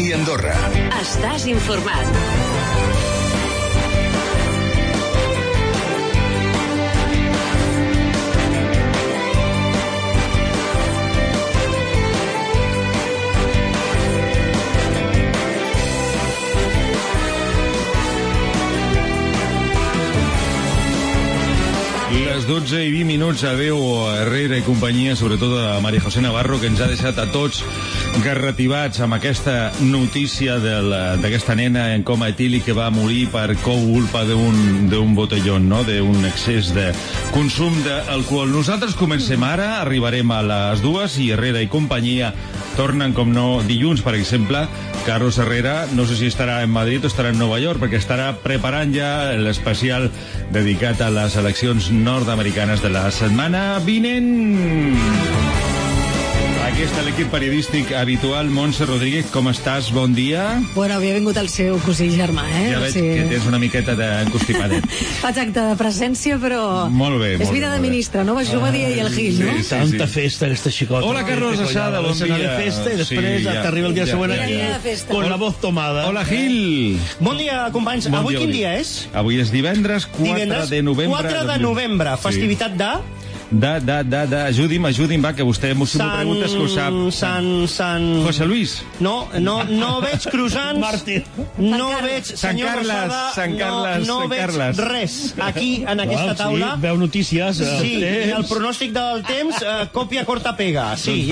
Ràdio Andorra. Estàs informat. Les 12 i 20 minuts. Adéu a Herrera i companyia, sobretot a María José Navarro, que ens ha deixat a tots garrativats amb aquesta notícia d'aquesta nena en coma etílic que va morir per culpa d'un botellón, no? D'un excés de consum d'alcohol. Nosaltres comencem ara, arribarem a les 2 i Herrera i companyia tornen, com no, dilluns, per exemple. Carlos Herrera, no sé si estarà en Madrid o estarà en Nova York, perquè estarà preparant ja l'especial dedicat a les eleccions nord-americanes de la setmana vinent. Aquí està l'equip periodístic habitual. Montse Rodríguez, com estàs? Bon dia. Bueno, havia vingut el seu cosí germà, Ja veig que tens una miqueta d'encostipadet. Faig acte de presència, però... Molt bé, és vida de ministre, no? Jo va dir ahir el Gil, no? Tanta festa, aquesta xicota. Hola, Carlos Asada, bon dia. De festa i després t'arriba el dia següent aquí con la voz tomada. Hola, Gil. Bon dia, companys. Avui quin dia és? Avui és divendres 4 de novembre. 4 de novembre, festivitat de... Ajudi'm, va, que vostè m'ho preguntes que ho sap. Sant... José Luis. No veig croissants. Martín. No veig, senyor Rosada. Sant Carles. No veig res aquí, en aquesta taula. Sí, veu notícies. Sí, i el pronòstic del temps, còpia corta pega. Sí,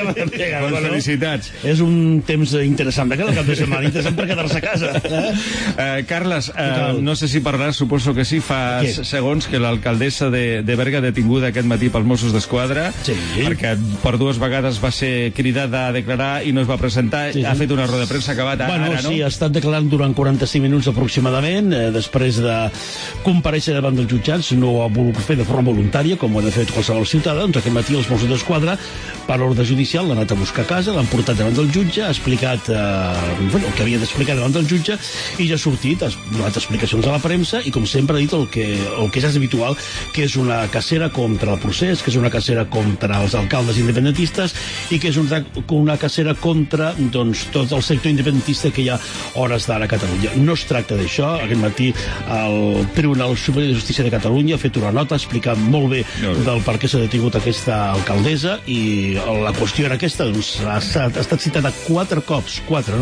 felicitats. És un temps interessant, que el cap de setmana, interessant per quedar-se a casa. Carles, no sé si parlaràs, suposo que sí, fa segons que l'alcaldessa de Berga detinguda aquest matí pels Mossos d'Esquadra, perquè per 2 vegades va ser cridada a declarar i no es va presentar. Ha fet una roda de premsa acabat ara, no? Sí, ha estat declarant durant 45 minuts aproximadament, després de comparèixer davant dels jutjats. No ho ha volgut fer de forma voluntària, com ho ha de fer qualsevol ciutadà. Doncs aquest matí els Mossos d'Esquadra, per ordre judicial, l'han anat a buscar a casa, l'han portat davant del jutge, ha explicat el que havia d'explicar davant del jutge, i ja ha sortit, ha donat explicacions a la premsa, i com sempre ha dit el que ja és habitual, que és una cacera contra el procés, que és una cacera contra els alcaldes independentistes i que és una cacera contra, doncs, tot el sector independentista que hi ha hores d'ara a Catalunya. No es tracta d'això. Aquest matí el Tribunal Superior de Justícia de Catalunya ha fet una nota explicant molt bé del per què s'ha detingut aquesta alcaldessa, i la qüestió era aquesta, doncs, ha estat citada 4 cops, 4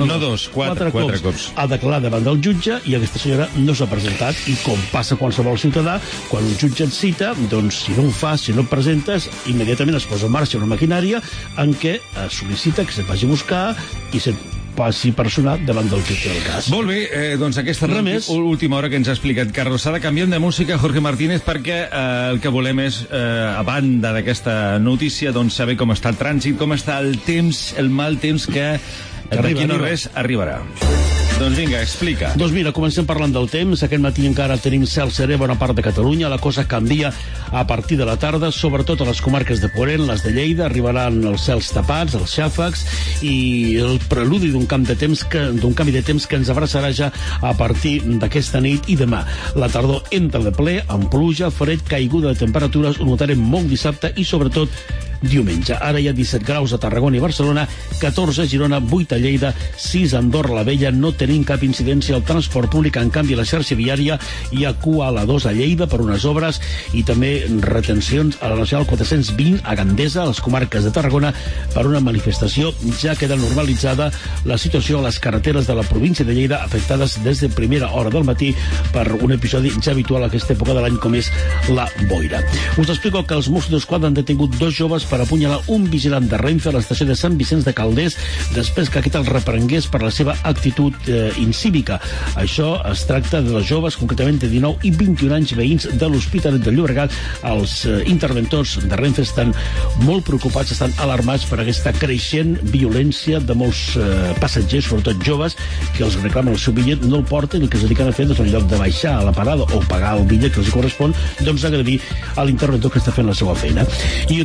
cops a declarar davant del jutge, i aquesta senyora no s'ha presentat. I com passa qualsevol ciutadà, quan un jutge et cita, doncs, si no ho fas, si no et presentes, immediatament es posa en marxa una maquinària en què es sol·licita que se't vagi a buscar i se't passi personal davant del jutge del cas. Molt bé, doncs aquesta última hora que ens ha explicat Carlos Sada. Canviem de música, Jorge Martínez, perquè el que volem és, a banda d'aquesta notícia, doncs saber com està el trànsit, com està el temps, el mal temps que d'aquí no res arribarà. Doncs vinga, explica. Doncs mira, comencem parlant del temps. Aquest matí encara tenim cel serè a bona part de Catalunya. La cosa canvia a partir de la tarda, sobretot a les comarques de Ponent, les de Lleida. Arribaran els cels tapats, els xàfecs, i el preludi d'un canvi de temps que ens abraçarà ja a partir d'aquesta nit i demà. La tardor entra de ple, amb pluja, fred, caiguda de temperatures. Ho notarem molt dissabte i sobretot diumenge. Ara hi ha 17 graus a Tarragona i Barcelona, 14 a Girona, 8 a Lleida, 6 a Andorra la Vella. No tenim cap incidència al transport públic. En canvi, a la xarxa viària hi ha cua a la 2 a Lleida per unes obres, i també retencions a la Nacional 420 a Gandesa, a les comarques de Tarragona, per una manifestació. Ja queda normalitzada la situació a les carreteres de la província de Lleida, afectades des de primera hora del matí per un episodi ja habitual a aquesta època de l'any, com és la boira. Us explico que els Mossos d'Esquadra han detingut 2 joves per apunyalar un vigilant de Renfe a l'estació de Sant Vicenç de Calders, després que aquest el reprengués per la seva actitud incívica. Això es tracta de dos joves, concretament de 19 i 21 anys, veïns de l'Hospitalet de Llobregat. Els interventors de Renfe estan molt preocupats, estan alarmats per aquesta creixent violència de molts passatgers, sobretot joves, que els reclamen el seu bitllet, no el porten, i el que es dediquen a fer, doncs, en lloc de baixar a la parada o pagar el bitllet que els correspon, doncs agredir a l'interventor que està fent la seva feina. I et comento també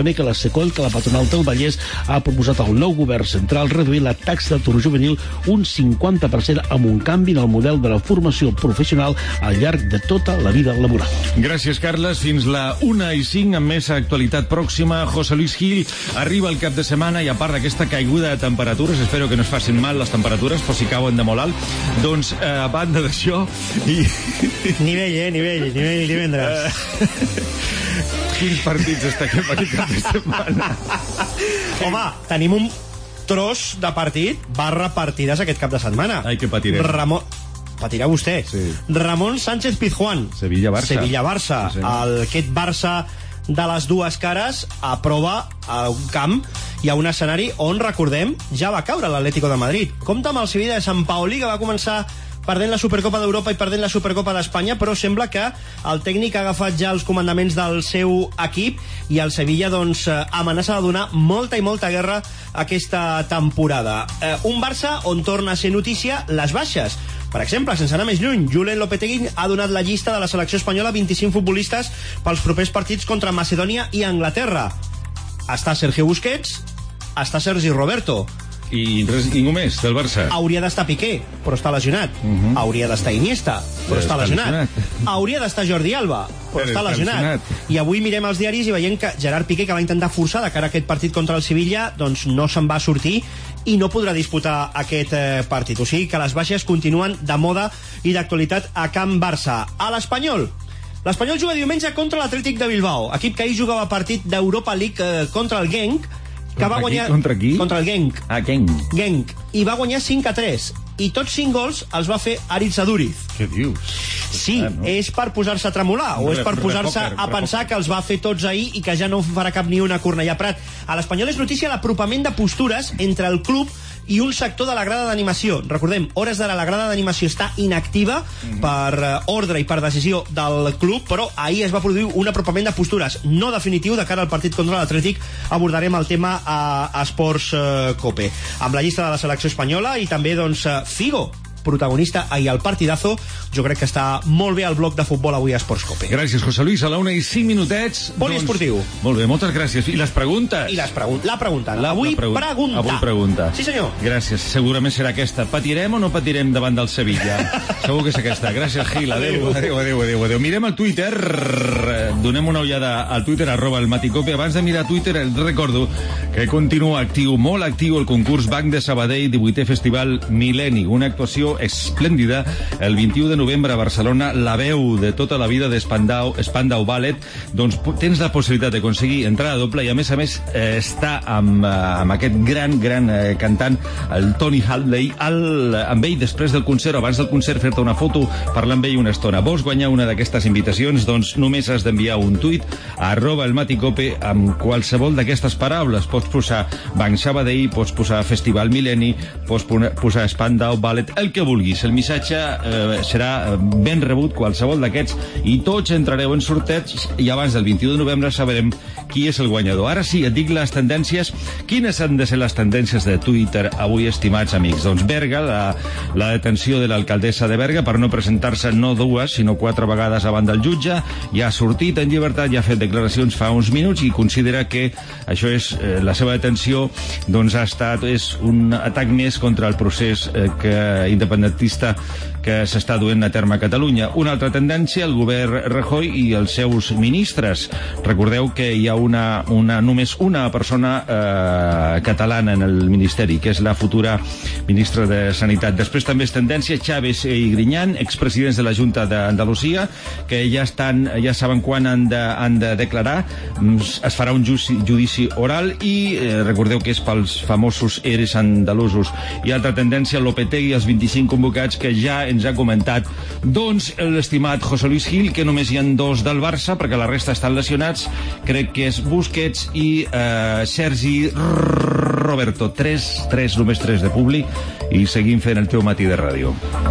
també que la Secoll, que la patronal del Vallès ha proposat al nou govern central reduir la taxa d'atur juvenil un 50% amb un canvi en el model de la formació professional al llarg de tota la vida laboral. Gràcies, Carles. Fins la 1:05 amb més actualitat pròxima. José Luis Gil arriba el cap de setmana i a part d'aquesta caiguda de temperatures, espero que no es facin mal les temperatures, però si cauen de molt alt, doncs a banda d'això... Nivell divendres. Quins partits destaquem aquest cap de setmana? Home, tenim un tros de partit / partides aquest cap de setmana. Ai, que patirem. Patirà vostè. Sí. Ramon Sánchez Pizjuán. Sevilla-Barça. Sí, aquest Barça de les dues cares aprova a un camp i a un escenari on, recordem, ja va caure l'Atlético de Madrid. Compte amb el Sevilla de Sant Paoli, que va començar perdent la Supercopa d'Europa i perdent la Supercopa d'Espanya, però sembla que el tècnic ha agafat ja els comandaments del seu equip i el Sevilla doncs amenaça de donar molta i molta guerra aquesta temporada. Un Barça on torna a ser notícia les baixes. Per exemple, sense anar més lluny, Julen Lopetegui ha donat la llista de la selecció espanyola 25 futbolistes pels propers partits contra Macedònia i Anglaterra. Està Sergio Busquets, està Sergi Roberto. I ningú més del Barça. Hauria d'estar Piqué, però està lesionat. Hauria d'estar Iniesta, però està lesionat. Hauria d'estar Jordi Alba, però està lesionat. I avui mirem els diaris i veiem que Gerard Piqué, que va intentar forçar de cara a aquest partit contra el Sevilla, doncs no se'n va sortir i no podrà disputar aquest partit. O sigui que les baixes continuen de moda i d'actualitat a Camp Barça. A l'Espanyol juga diumenge contra l'Atlètic de Bilbao, equip que ahir jugava partit d'Europa League contra el Genk, que va guanyar... Contra qui? Contra el Genk. Ah, Genk. Genk. I va guanyar 5-3. I tots 5 gols els va fer Aritz Aduriz. Què dius? Sí, és per posar-se a tremolar o és per posar-se a pensar que els va fer tots ahir i que ja no farà cap ni una Cornellà Prat. A l'Espanyol és notícia l'apropament de postures entre el club i un sector de la grada d'animació. Recordem, hores d'ara la grada d'animació està inactiva per ordre i per decisió del club, però ahir es va produir un apropament de postures no definitiu de cara al partit contra l'Atlètic. Abordarem el tema a Esports Cope. Amb la llista de la selecció espanyola i també doncs Figo, protagonista ahir al partidazo. Jo crec que està molt bé el bloc de futbol avui a Esports Cope. Gràcies, José Luis. A la 1:05. Poliesportiu. Molt bé, moltes gràcies. I les preguntes? La pregunta. Avui pregunta. Sí, senyor. Gràcies. Segurament serà aquesta. Patirem o no patirem davant del Sevilla? Segur que és aquesta. Gràcies, Gil. Adéu. Mirem el Twitter. Donem una ullada al Twitter, @elmaticope. Abans de mirar Twitter, recordo que continua actiu, molt actiu, el concurs Banc de Sabadell 18è Festival Mil·lenni. Una actuació esplèndida el 21 de novembre a Barcelona, la veu de tota la vida d'Spandau Ballet. Doncs tens la possibilitat d'aconseguir entrada doble i a més està amb aquest gran cantant, el Tony Hadley, amb ell després del concert, abans del concert, fer-te una foto, parlar amb ell una estona. Vols guanyar una d'aquestes invitacions? Doncs només has d'enviar un tuit a @elmaticope amb qualsevol d'aquestes paraules. Pots posar Banc Sabadell, pots posar Festival Mil·lenni, pots posar Spandau Ballet, el que vulguis. El missatge serà ben rebut, qualsevol d'aquests, i tots entrareu en sorteig i abans del 21 de novembre sabrem qui és el guanyador. Ara sí, et dic les tendències. Quines han de ser les tendències de Twitter avui, estimats amics? Doncs Berga, la detenció de l'alcaldessa de Berga per no presentar-se no 2, sinó 4 vegades davant del jutge, ja ha sortit en llibertat, ja ha fet declaracions fa uns minuts i considera que això és la seva detenció, doncs és un atac més contra el procés independentista que s'està duent a terme a Catalunya. Una altra tendència, el govern Rajoy i els seus ministres. Recordeu que hi ha només una persona catalana en el ministeri, que és la futura ministra de Sanitat. Després també és tendència Chávez i Griñán, expresidents de la Junta d'Andalusia, que ja saben quan han de declarar. Es farà un judici oral i recordeu que és pels famosos eres andalusos. I altra tendència, Lopetegui, els 25 convocats, que ja ens ha comentat doncs l'estimat José Luis Gil, que només hi ha 2 del Barça perquè la resta estan lesionats. Crec que és Busquets i Sergi Roberto. Només 3 de públic, i seguim fent el teu matí de ràdio.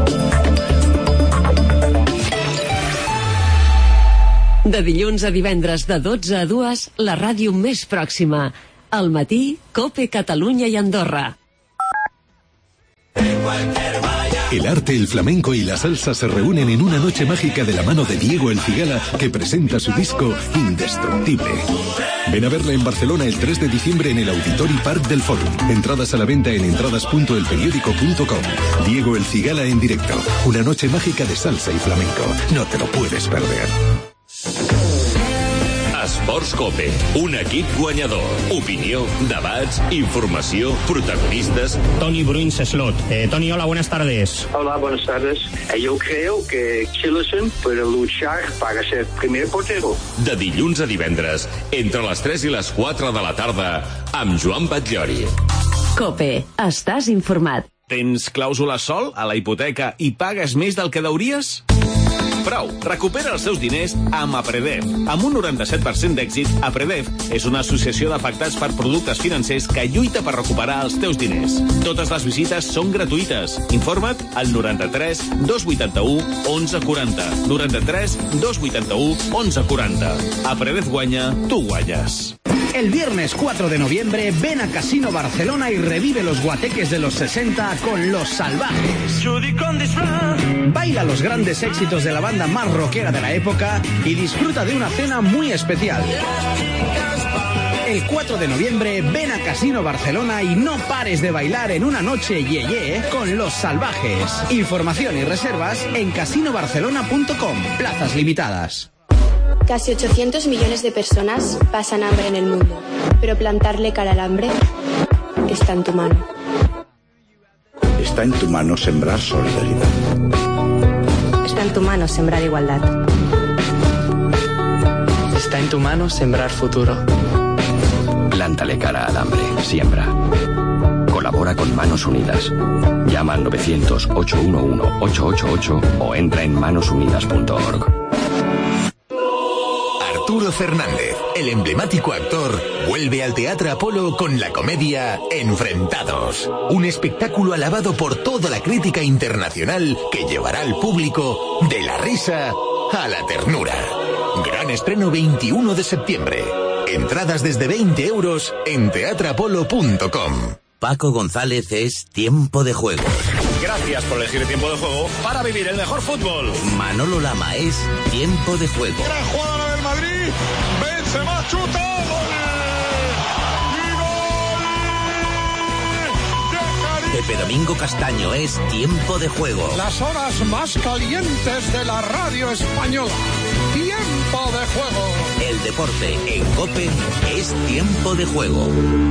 De dilluns a divendres de 12 a 2, la ràdio més pròxima. Al matí, COPE Catalunya i Andorra. En cualquier valla El arte, el flamenco y la salsa se reúnen en una noche mágica de la mano de Diego El Cigala, que presenta su disco Indestructible. Ven a verla en Barcelona el 3 de diciembre en el Auditori Park del Fórum. Entradas a la venta en entradas.elperiódico.com. Diego El Cigala en directo. Una noche mágica de salsa y flamenco. No te lo puedes perder. Esports Cope, un equip guanyador. Opinió, debats, informació, protagonistas. Tony Bruins Slot. Tony, hola, buenas tardes. Hola, buenas tardes. Yo creo que Chilerson puede luchar para ser primer portero. De dilluns a divendres, entre les 3 i les 4 de la tarda, amb Joan Batllori. Cope, estàs informat. Tens clàusula sol a la hipoteca i pagues més del que deuries? Prou, recupera els teus diners amb Apredev. Amb un 97% d'èxit, Apredev és una associació d'afectats per productes financers que lluita per recuperar els teus diners. Totes les visites són gratuïtes. Informa't al 93 281 1140. 93 281 1140. Apredev guanya, tu guanyes. El viernes 4 de noviembre ven a Casino Barcelona y revive los guateques de los 60 con Los Salvajes. Baila los grandes éxitos de la banda más rockera de la época y disfruta de una cena muy especial. El 4 de noviembre ven a Casino Barcelona y no pares de bailar en una noche yeye con Los Salvajes. Información y reservas en casinobarcelona.com. Plazas limitadas. Casi 800 millones de personas pasan hambre en el mundo, pero plantarle cara al hambre está en tu mano. Está en tu mano sembrar solidaridad. Está en tu mano sembrar igualdad. Está en tu mano sembrar futuro. Plántale cara al hambre. Siembra. Colabora con Manos Unidas. Llama al 900-811-888 o entra en manosunidas.org. Arturo Fernández, el emblemático actor, vuelve al Teatro Apolo con la comedia Enfrentados. Un espectáculo alabado por toda la crítica internacional que llevará al público de la risa a la ternura. Gran estreno 21 de septiembre. Entradas desde 20 euros en teatroapolo.com. Paco González es Tiempo de Juego. Gracias por elegir Tiempo de Juego para vivir el mejor fútbol. Manolo Lama es Tiempo de Juego. Gran jugada del Madrid. Benzema chuta. Pepe Domingo Castaño es Tiempo de Juego. Las horas más calientes de la radio española. Tiempo de Juego. El deporte en COPE es Tiempo de Juego.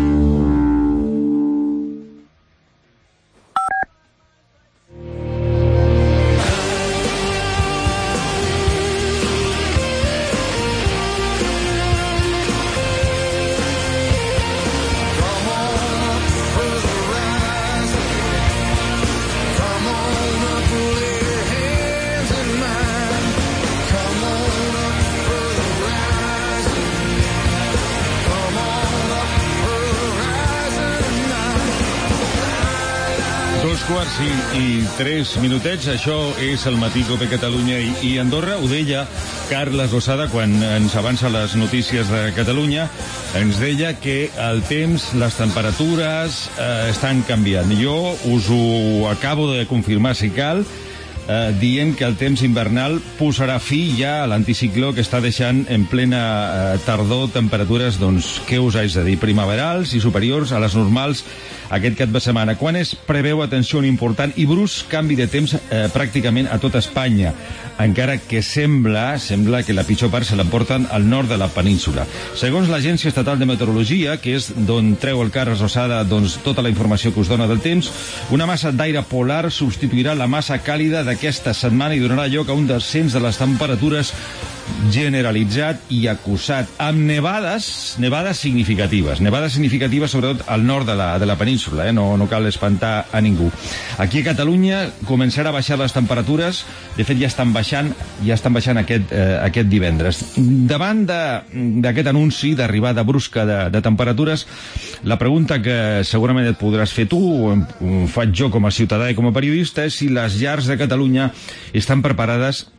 Quarts i 3 minutets. Això és el Matí Cope Catalunya i Andorra. Ho deia Carles Lozada quan ens avança les notícies de Catalunya. Ens deia que el temps, les temperatures estan canviant. Jo us ho acabo de confirmar, si cal, dient que el temps invernal posarà fi ja a l'anticicló que està deixant en plena tardor temperatures, doncs, què us haig de dir, primaverals i superiors a les normals aquest cap de setmana, quan es preveu, atenció, un important i brusc canvi de temps pràcticament a tota Espanya, encara que sembla que la pitjor part se l'emporten al nord de la península. Segons l'Agència Estatal de Meteorologia, que és d'on treu el Carles Lozada doncs, tota la informació que us dona del temps, una massa d'aire polar substituirà la massa càlida d'aquesta setmana i donarà lloc a un descens de les temperatures generalitzat i acusat, amb nevades significatives sobretot al nord de la península, no cal espantar a ningú. Aquí a Catalunya començarà a baixar les temperatures, de fet ja estan baixant aquest divendres. Davant d'aquest anunci d'arribada brusca de temperatures, la pregunta que segurament et podràs fer tu, o faig jo com a ciutadà i com a periodista, és si les llars de Catalunya estan preparades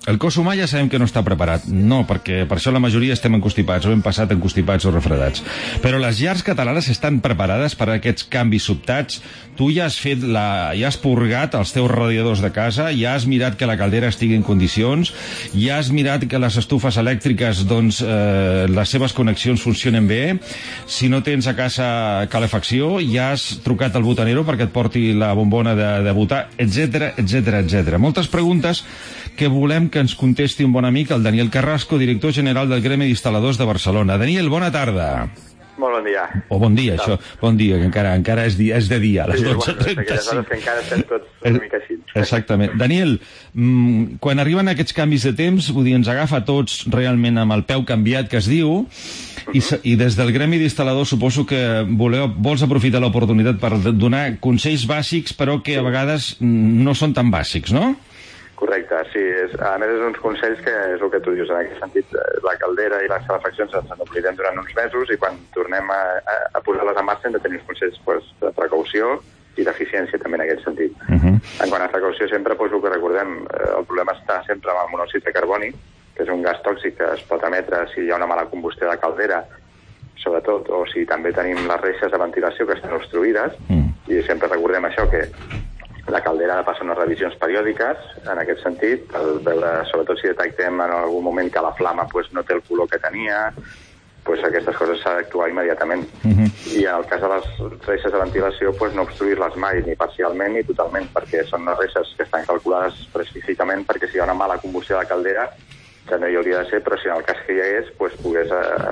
El cos humà ja sabem que no està preparat. No, perquè per això la majoria estem encostipats, o hem passat encostipats o refredats. Però les llars catalanes estan preparades per a aquests canvis sobtats. Tu ja has purgat els teus radiadors de casa, ja has mirat que la caldera estigui en condicions, ja has mirat que les estufes elèctriques, doncs, les seves connexions funcionen bé. Si no tens a casa calefacció, ja has trucat al botanero perquè et porti la bombona de botar, etc, etc, etc. Moltes preguntes que volem que ens contesti un bon amic, el Daniel Carrasco, director general del Gremi d'Instal·ladors de Barcelona. Daniel, bona tarda. Molt bon dia. O bon dia, això. Bon dia, que encara és de dia, a les 12:35. Aquelles hores que encara estem tots una mica així. Exactament. Daniel, quan arriben aquests canvis de temps, vull dir, ens agafa a tots realment amb el peu canviat, que es diu, i des del Gremi d'Instal·ladors suposo que vols aprofitar l'oportunitat per donar consells bàsics, però que a vegades no són tan bàsics, no? Correcte, sí. A més, és uns consells que és el que tu dius. En aquest sentit, la caldera i les calefaccions ens n'oblidem durant uns mesos i quan tornem a posar-les en marxa hem de tenir uns consells de precaució i d'eficiència també en aquest sentit. En quant a precaució, sempre el que recordem, el problema està sempre amb el monòxid de carboni, que és un gas tòxic que es pot emetre si hi ha una mala combustió de caldera, sobretot, o si també tenim les reixes de ventilació que estan obstruïdes, i sempre recordem això, que la caldera ha de passar unes revisions periòdiques, en aquest sentit, per veure, sobretot si detectem en algun moment que la flama no té el color que tenia, aquestes coses s'ha d'actuar immediatament. I en el cas de les reixes de ventilació, no obstruir-les mai, ni parcialment ni totalment, perquè són unes reixes que estan calculades específicament perquè si hi ha una mala combustió de caldera, que no hi hauria de ser, però si en el cas que hi hagués, pogués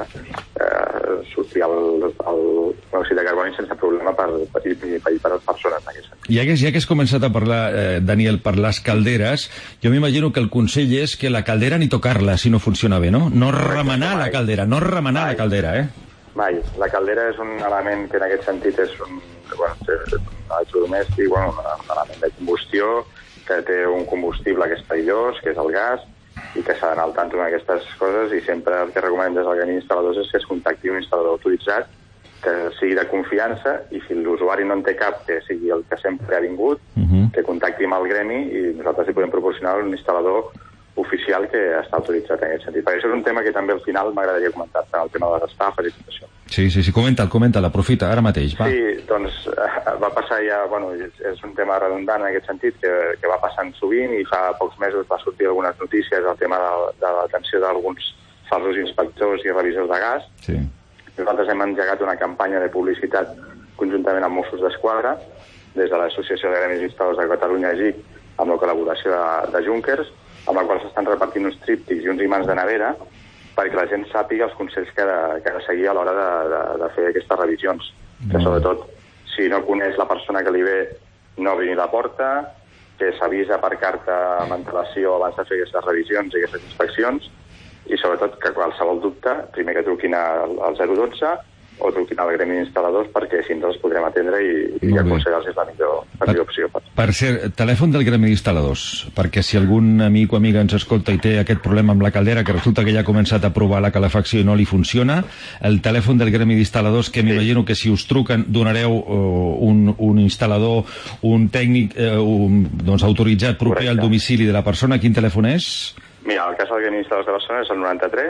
sortir el monòxid de carboni sense problema per les persones. Ja que has començat a parlar, Daniel, per les calderes, jo m'imagino que el consell és que la caldera ni tocar-la si no funciona bé, no? No remenar la caldera, eh? Mai. La caldera és un element que en aquest sentit és un electrodomèstic, un element de combustió, que té un combustible que és perillós, que és el gas, i que s'ha d'anar al tanto amb aquestes coses, i sempre el que recomanem des del Gremi d'Instal·ladors és que es contacti un instal·lador autoritzat que sigui de confiança, i si l'usuari no en té cap, que sigui el que sempre ha vingut, que contacti amb el Gremi i nosaltres li podem proporcionar un instal·lador oficial que està autoritzat en aquest sentit. Perquè això és un tema que també al final m'agradaria comentar, el tema de les estafes i tot això. Sí, comenta'l, aprofita, ara mateix, va. Sí, doncs va passar ja, és un tema redundant en aquest sentit, que va passant sovint, i fa pocs mesos va sortir algunes notícies del tema de la detenció d'alguns falsos inspectors i revisors de gas. Sí. Nosaltres hem engegat una campanya de publicitat conjuntament amb Mossos d'Esquadra, des de l'Associació de Gremis Instal·ladors de Catalunya, AGIC, amb la col·laboració de Junkers, amb la qual s'estan repartint uns tríptics i uns imants de nevera perquè la gent sàpiga els consells que ha de seguir a l'hora de fer aquestes revisions. Que sobretot, si no coneix la persona que li ve, no obri la porta, que s'avisa per carta amb antelació abans de fer aquestes revisions i aquestes inspeccions, i sobretot que qualsevol dubte, primer que truquin al 012 o truquin al Gremi d'Instal·ladors, perquè així ens els podrem atendre i aconsellar-los és la millor opció. Per cert, telèfon del Gremi d'Instal·ladors, perquè si algun amic o amiga ens escolta i té aquest problema amb la caldera, que resulta que ja ha començat a provar la calefacció i no li funciona, el telèfon del Gremi d'Instal·ladors, que m'imagino que si us truquen donareu un instal·lador, un tècnic autoritzat proper al domicili de la persona. Quin telèfon és? Mira, el cas del Gremi d'Instal·ladors de Barcelona és el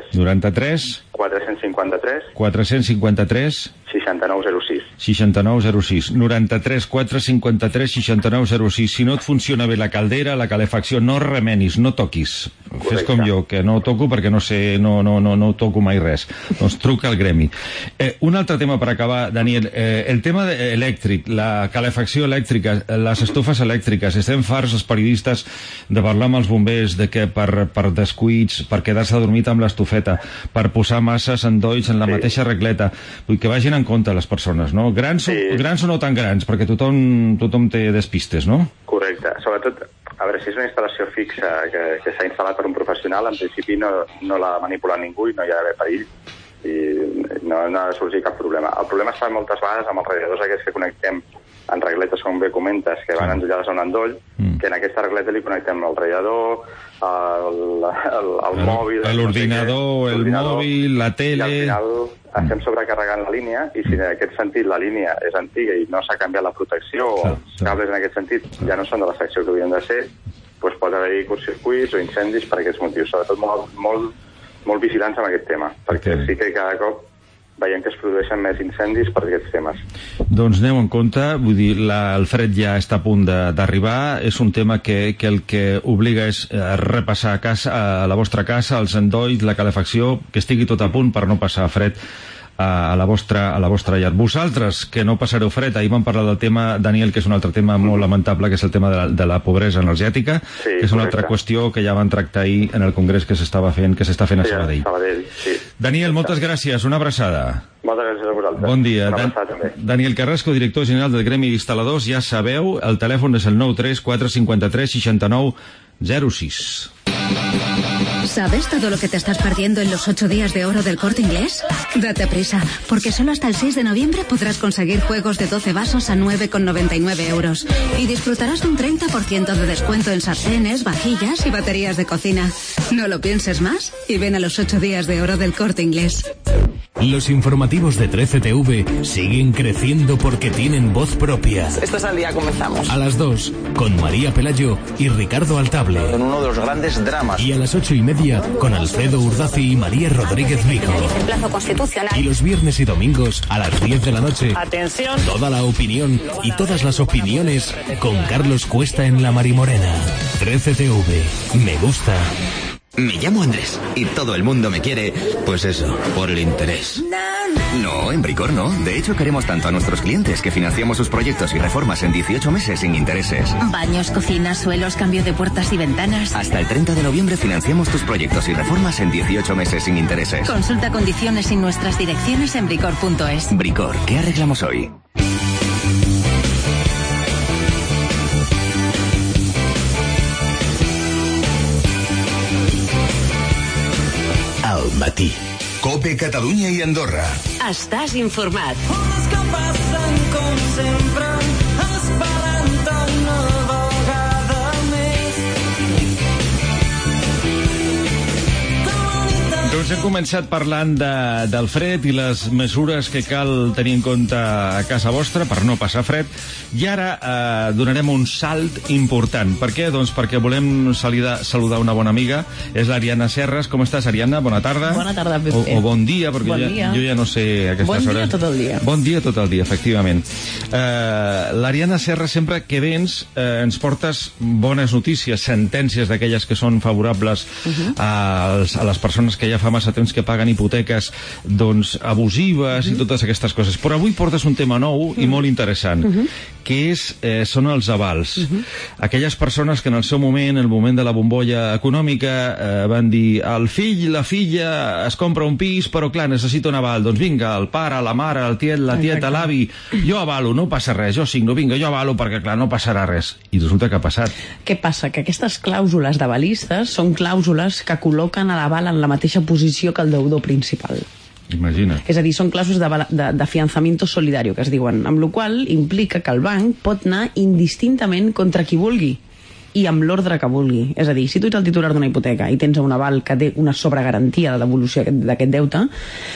93 453 6906 93 453 6906. Si no et funciona bé la caldera, la calefacció, no remenis, no toquis. Fes com jo, que no toco perquè no sé, no toco mai res. Doncs truca al Gremi. Un altre tema per acabar, Daniel, el tema elèctric, la calefacció elèctrica, les estufes elèctriques. Estem farts, els periodistes, de parlar amb els bombers de que per descuits, per quedar-se adormit amb l'estufeta, per posar masses endolls en la mateixa regleta. Vull que vagin en compte les persones, no? Grans o no tan grans, perquè tothom té despistes, no? Correcte. Sobretot, a veure, si és una instal·lació fixa que s'ha instal·lat per un professional, en principi no l'ha manipulat ningú i no hi ha d'haver perill i no ha de sorgir cap problema. El problema es fa moltes vegades amb els radiadors aquests que connectem en regletes, com bé comentes, que van endollades a un endoll, que en aquesta regleta li connectem el radiador, el mòbil... L'ordinador, el mòbil, la tele... I al final estem sobrecarregant la línia, i si en aquest sentit la línia és antiga i no s'ha canviat la protecció, o els cables en aquest sentit ja no són de la secció que haurien de ser, doncs pot haver-hi curtcircuits o incendis per aquests motius. Sobretot molt vigilants amb aquest tema, perquè sí que cada cop veiem que es produeixen més incendis per aquests temes. Doncs aneu en compte, vull dir, el fred ja està a punt d'arribar, és un tema que el que obliga és repassar a la vostra casa, els endolls, la calefacció, que estigui tot a punt per no passar fred a la vostra llar. Vosaltres, que no passareu fred, ahir vam parlar del tema, Daniel, que és un altre tema molt lamentable, que és el tema de la pobresa energètica, que és una altra qüestió que ja van tractar ahir en el congrés que s'està fent a Sabadell. Daniel, moltes gràcies, una abraçada. Moltes gràcies a vosaltres. Bon dia. Daniel Carrasco, director general del Gremi d'Instal·ladors, ja sabeu, el telèfon és el 93 453 69 06. ¿Sabes todo lo que te estás perdiendo en los 8 días de oro del Corte Inglés? Date prisa, porque solo hasta el 6 de noviembre podrás conseguir juegos de 12 vasos a 9,99 euros y disfrutarás de un 30% de descuento en sartenes, vajillas y baterías de cocina. No lo pienses más y ven a los 8 días de oro del Corte Inglés. Los informativos de 13TV siguen creciendo porque tienen voz propia. Esto es Al Día, comenzamos. A las 2, con María Pelayo y Ricardo Altable. En uno de los grandes dramas. Y a las 8:30, con Alfredo Urdaci y María Rodríguez Vico. El plazo constitucional. Y los viernes y domingos, a las 10 de la noche. Atención. Toda la opinión y todas las opiniones con Carlos Cuesta en La Marimorena. 13TV. Me gusta. Me llamo Andrés y todo el mundo me quiere, pues eso, por el interés. No, en Bricor no. De hecho, queremos tanto a nuestros clientes que financiamos sus proyectos y reformas en 18 meses sin intereses. Baños, cocinas, suelos, cambio de puertas y ventanas. Hasta el 30 de noviembre financiamos tus proyectos y reformas en 18 meses sin intereses. Consulta condiciones y nuestras direcciones en bricor.es. Bricor, ¿qué arreglamos hoy? Al matí. COPE Catalunya i Andorra. Estàs informat. Coses que passen com sempre, esperant una vegada més. Doncs hem començat parlant del fred i les mesures que cal tenir en compte a casa vostra per no passar fred, i ara donarem un salt important. Per què? Doncs perquè volem saludar una bona amiga, és l'Ariana Serras. Com estàs, Ariana? Bona tarda. Bona tarda, Pepe. O bon dia, perquè jo ja no sé a aquestes hores. Bon dia tot el dia. Bon dia tot el dia, efectivament. L'Ariana Serras, sempre que vens, ens portes bones notícies, sentències d'aquelles que són favorables a les persones que ja fa massa temps que paguen hipoteques doncs abusives i totes aquestes coses. Però avui portes un tema nou i molt interessant, que són els avals. Aquelles persones que en el seu moment, en el moment de la bombolla econòmica, van dir el fill, la filla es compra un pis, però clar, necessita un aval. Doncs vinga, el pare, la mare, el tiet, la tieta, l'avi, jo avalo, no passa res, jo signo, vinga, jo avalo perquè clar, no passarà res. I resulta que ha passat. Què passa? Que aquestes clàusules d'avalistes són clàusules que col·loquen a l'aval en la mateixa posició que el deudor principal. Imagina. És a dir, són clàusules de fianzamiento solidario, que es diuen, amb la qual implica que el banc pot anar indistintament contra qui vulgui i amb l'ordre que vulgui. És a dir, si tu ets el titular d'una hipoteca i tens un aval que té una sobregarantia de devolució d'aquest deute,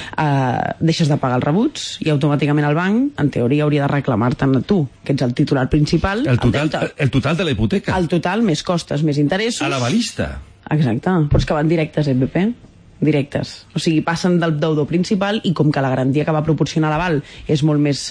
deixes de pagar els rebuts i automàticament el banc, en teoria, hauria de reclamar-te'n a tu, que ets el titular principal, el total de la hipoteca. El total, més costes, més interessos. A l'avalista. Exacte, però és que van directes, PP? Directes. O sigui, passen del deudor principal i com que la garantia que va proporcionar l'aval és molt més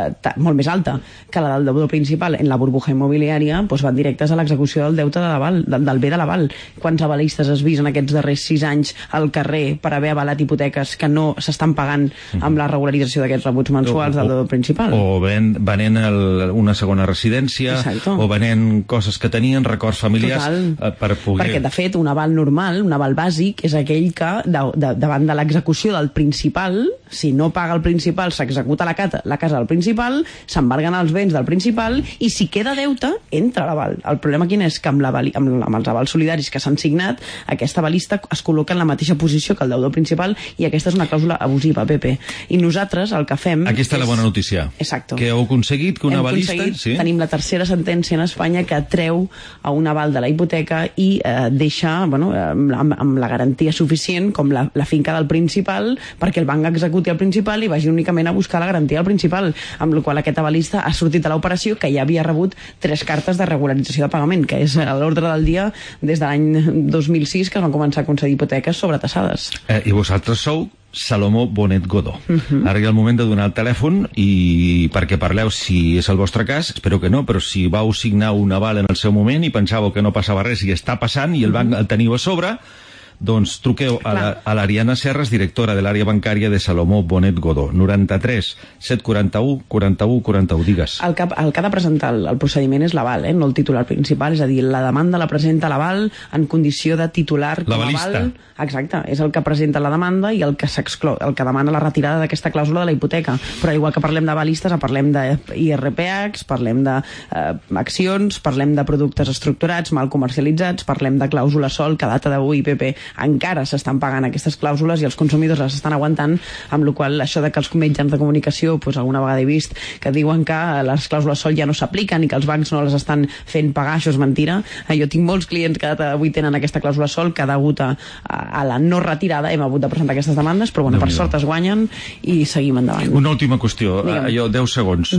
alta que la del deudor principal en la burbuja immobiliària, doncs van directes a l'execució del deute de l'aval, del bé de l'aval. Quants avalistes has vist en aquests darrers 6 anys al carrer per haver avalat hipoteques que no s'estan pagant amb la regularització d'aquests rebuts mensuals del deudor principal? O venent una segona residència. Exacto. O venent coses que tenien, records familiars. Per poder... Perquè, de fet, un aval normal, un aval bàsic, és aquell que davant de l'execució del principal, si no paga el principal, s'executa la casa del principal, s'embarguen els béns del principal i si queda deute, entra l'aval. El problema quin és? Que amb els avals solidaris que s'han signat, aquesta avalista es col·loca en la mateixa posició que el deudor principal i aquesta és una clàusula abusiva, Pepe. I nosaltres el que fem... Aquí està la bona notícia. Exacto. Que heu aconseguit que un avalista... Tenim la tercera sentència en Espanya que treu a un aval de la hipoteca i deixa, amb la garantia suficient convenient com la finca del principal, perquè el banc executi el principal i vagi únicament a buscar la garantia del principal, amb la qual aquest avalista ha sortit a l'operació que ja havia rebut 3 cartes de regularització de pagament, que és a l'ordre del dia des de l'any 2006 que es van començar a concedir hipoteques sobretassades. I vosaltres sou Salomó Bonet Godó. Ara hi ha el moment de donar el telèfon i perquè parleu si és el vostre cas, espero que no, però si vau signar un aval en el seu moment i pensàveu que no passava res i està passant i el banc el teniu a sobre, doncs truqueu a l'Ariana Serras, directora de l'àrea bancària de Salomó Bonet Godó. 93 741 41 41, digues. El que ha de presentar el procediment és l'aval, no el titular principal, és a dir, la demanda la presenta l'aval en condició de titular com a aval. Exacte, és el que presenta la demanda i el que demana la retirada d'aquesta clàusula de la hipoteca. Però igual que parlem d'avalistes, parlem d'IRPHs, parlem d'accions, parlem de productes estructurats, mal comercialitzats, parlem de clàusula sol, que a data d'avui, PP, encara s'estan pagant aquestes clàusules i els consumidors les estan aguantant, amb la qual això de que els mitjans de comunicació, alguna vegada he vist que diuen que les clàusules sol ja no s'apliquen i que els bancs no les estan fent pagar, això és mentira. Jo tinc molts clients que avui tenen aquesta clàusula sol que degut a la no retirada hem hagut de presentar aquestes demandes, però per sort es guanyen i seguim endavant. Una última qüestió, 10 segons.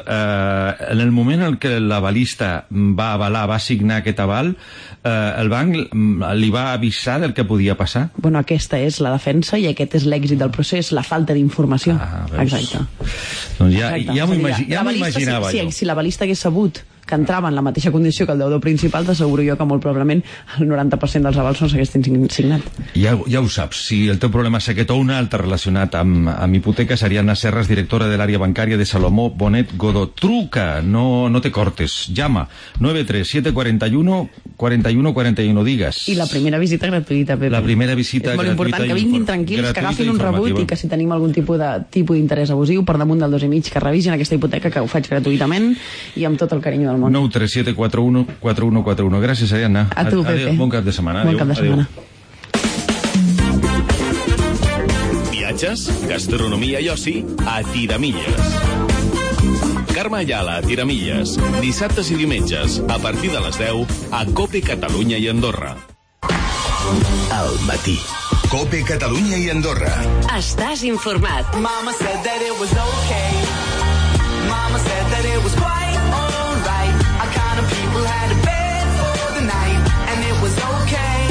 En el moment en què l'avalista va avalar, va signar aquest aval, el banc li va avisar del que podia passar? Bueno, aquesta és la defensa i aquest és l'èxit del procés, la falta d'informació. Exacte. Doncs ja m'ho imaginava jo. Si l'avalista hagués sabut que entrava en la mateixa condició que el deudor principal, t'asseguro jo que molt probablement el 90% dels avals no s'haguessin signat. Ja ho saps, si el teu problema és aquest o un altre relacionat amb hipoteques, Ariana Serras, directora de l'àrea bancària de Salomó Bonet Godó. Truca, no te cortes, llama 93 741 41 41, digues. I la primera visita gratuïta, Pepe. La primera visita gratuïta. És molt important que vinguin tranquils, que agafin un rebut i que si tenim algun tipus d'interès abusiu per damunt del 2,5, que revisin aquesta hipoteca, que ho faig gratuïtament i amb tot el carinyo del món. 937 41 41 41. Gràcies, Ariana. A tu, Pepe. Bon cap de setmana. Bon cap de setmana. Viatges, gastronomia i oci a Tiramilles. Carme Ayala a Tiramilles. Dissabtes i diumenges, a partir de les 10, a COPE Catalunya i Andorra. Al matí. COPE Catalunya i Andorra. Estàs informat. Mama said that it was okay. Mama said that it was quite alright. Our kind of people had a bed for the night, and it was okay.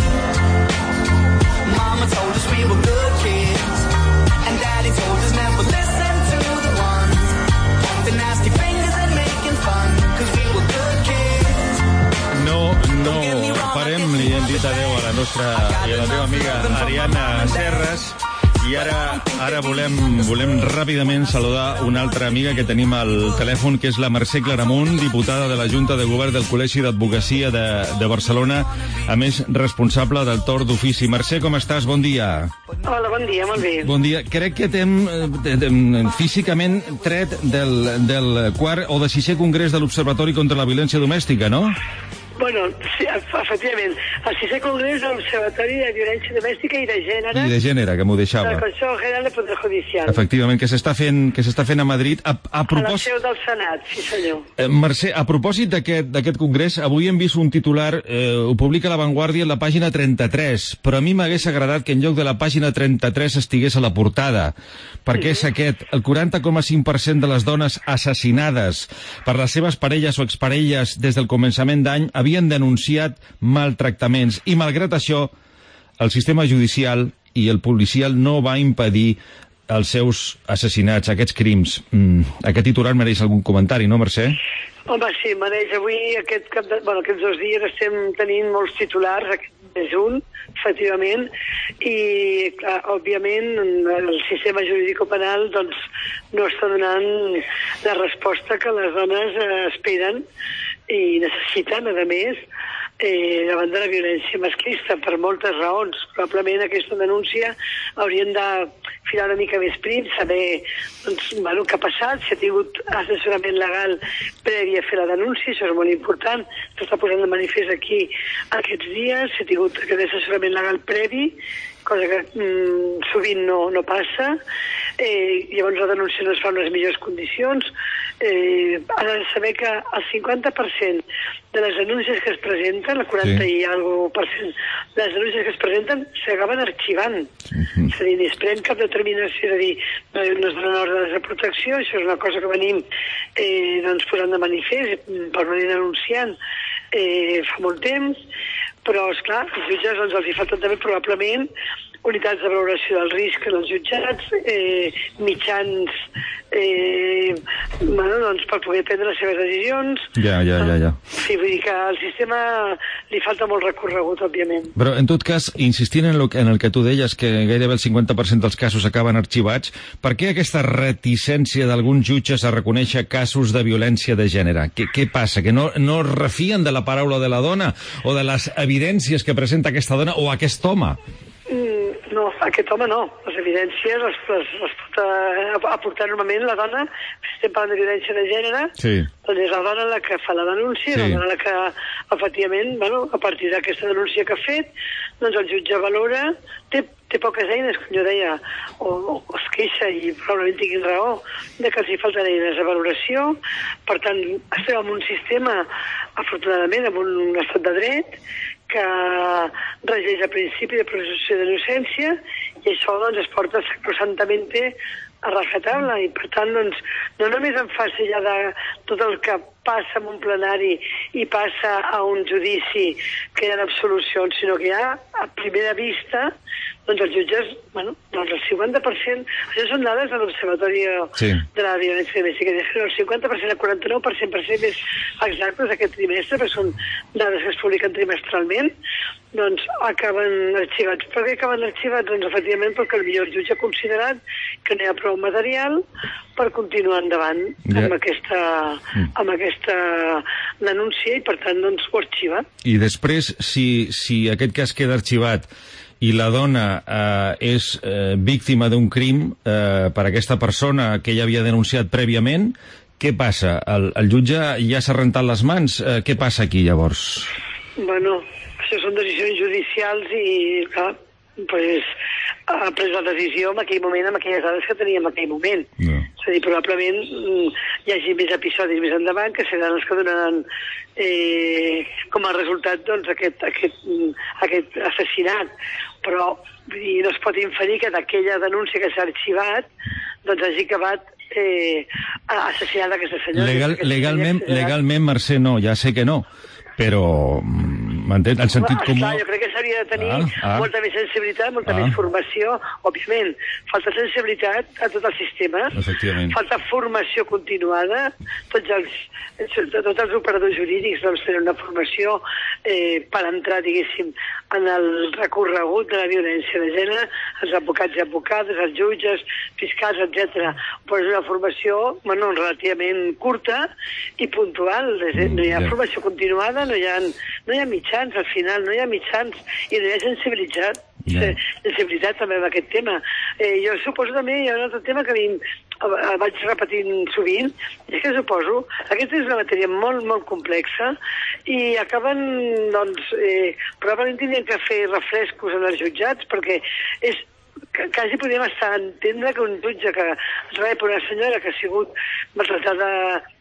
Mama told us we were good kids, and Daddy told us never listen to the ones, the nasty fingers and making fun, cause we were good kids. No farem, li hem dit adeu a la nostra i a la teva amiga Ariana Serras. I ara volem ràpidament saludar una altra amiga que tenim al telèfon, que és la Mercè Claramunt, diputada de la Junta de Govern del Col·legi d'Advocacia de Barcelona, a més responsable del torn d'ofici. Mercè, com estàs? Bon dia. Hola, bon dia, molt bé. Bon dia. Crec que t'hem físicament tret del quart o de 6è congrés de l'Observatori contra la Violència Domèstica, no? Bueno, sí, efectivament, el 6è Congrés de l'Observatori de Violència Domèstica i de Gènere. I de Gènere, que m'ho deixava. Del Consejo General de Poder Judicial. Efectivament, que s'està fent a Madrid. A la seu del Senat, sí senyor. Mercè, a propòsit d'aquest congrés, avui hem vist un titular, ho publica La Vanguardia en la pàgina 33, però a mi m'hagués agradat que en lloc de la pàgina 33 estigués a la portada, perquè és aquest: el 40,5% de les dones assassinades per les seves parelles o exparelles des del començament d'any havien denunciat maltractaments i, malgrat això, el sistema judicial i el policial no va impedir els seus assassinats, aquests crims. Aquest titular mereix algun comentari, no, Mercè? Home, sí, mereix. Avui, aquests 2 dies estem tenint molts titulars, aquest és un, efectivament, i, clar, òbviament, el sistema jurídico-penal doncs, no està donant la resposta que les dones esperen i necessiten, a més, davant de la violència masclista, per moltes raons. Probablement aquesta denúncia haurien de filar una mica més prim, saber què ha passat, si ha tingut assessorament legal previ a fer la denúncia, això és molt important, s'està posant de manifest aquí aquests dies, si ha tingut aquest assessorament legal previ, cosa que sovint no passa, llavors la denúncia no es fa en les millors condicions. Ha de saber que el 50% de les denúncies que es presenten, el 40 i algo per cent de les denúncies que es presenten s'acaben arxivant. És a dir, es pren cap determinació, és a dir, no es donen ordres de protecció, això és una cosa que venim posant de manifest, permanent anunciant fa molt temps, però, esclar, els jutges els hi falten també probablement unitats de valoració del risc en els jutjats, mitjans per poder prendre les seves decisions. Ja. Sí, vull dir que al sistema li falta molt recorregut, òbviament. Però, en tot cas, insistint en el que tu deies, que gairebé el 50% dels casos acaben arxivats, per què aquesta reticència d'alguns jutges a reconèixer casos de violència de gènere? Què passa? Que no es refien de la paraula de la dona o de les evidències que presenta aquesta dona o aquest home? No, aquest home no. Les evidències les pot aportar normalment la dona. Si estem parlant de violència de gènere, doncs és la dona la que fa la denúncia, la dona la que, efectivament, a partir d'aquesta denúncia que ha fet, doncs el jutge valora, té poques eines, com jo deia, o es queixa, i probablement tinguin raó, de que els hi falten eines de valoració. Per tant, estem en un sistema, afortunadament, en un estat de dret, que regeix el principi de presumpció d'innocència, i això doncs es porta sacrosantament a rajatabla, i per tant doncs no només en fase ja de tot el que passa en un plenari i passa a un judici que hi ha absolucions, sinó que ja a primera vista doncs els jutges, doncs el 50%, això són dades de l'Observatori de la Violència Domèstica, el 50%, el 49%, per ser més exactes aquest trimestre, perquè són dades que es publiquen trimestralment, doncs acaben arxivats. Per què acaben arxivats? Doncs efectivament perquè el millor jutge ha considerat que no hi ha prou material per continuar endavant amb aquesta denúncia, i per tant doncs ho arxiva. I després, si aquest cas queda arxivat i la dona és víctima d'un crim per aquesta persona que ja havia denunciat prèviament, què passa? El jutge ja s'ha rentat les mans? Què passa aquí, llavors? Bueno, això són decisions judicials i, clar, ha pres la decisió en aquell moment, amb aquelles dades que teníem en aquell moment. No. És a dir, probablement hi hagi més episodis més endavant que seran els que donaran com a resultat doncs, aquest assassinat. Però no es pot inferir que d'aquella denúncia que s'ha arxivat doncs hagi acabat assassinat aquesta senyora. Legalment, Mercè, no, ja sé que no, però m'entén? En sentit comú... Jo crec que s'hauria de tenir molta més sensibilitat, molta més formació. Òbviament, falta sensibilitat a tot el sistema, falta formació continuada, tots els operadors jurídics doncs, tenen una formació per entrar, diguéssim, en el recorregut de la violència de gènere, els advocats i advocades, els jutges, fiscals, etc. Però és una formació relativament curta i puntual. No hi ha formació continuada, no hi ha mitjans, al final no hi ha mitjans i no hi ha sensibilitat també amb aquest tema. Jo suposo també hi ha un altre tema que vaig repetint sovint, és que suposo, aquesta és una matèria molt, molt complexa i acaben, doncs, probablement tindrien que fer refrescos en els jutjats, perquè és quasi podríem estar a entendre que un jutge que es va per una senyora que ha sigut maltratada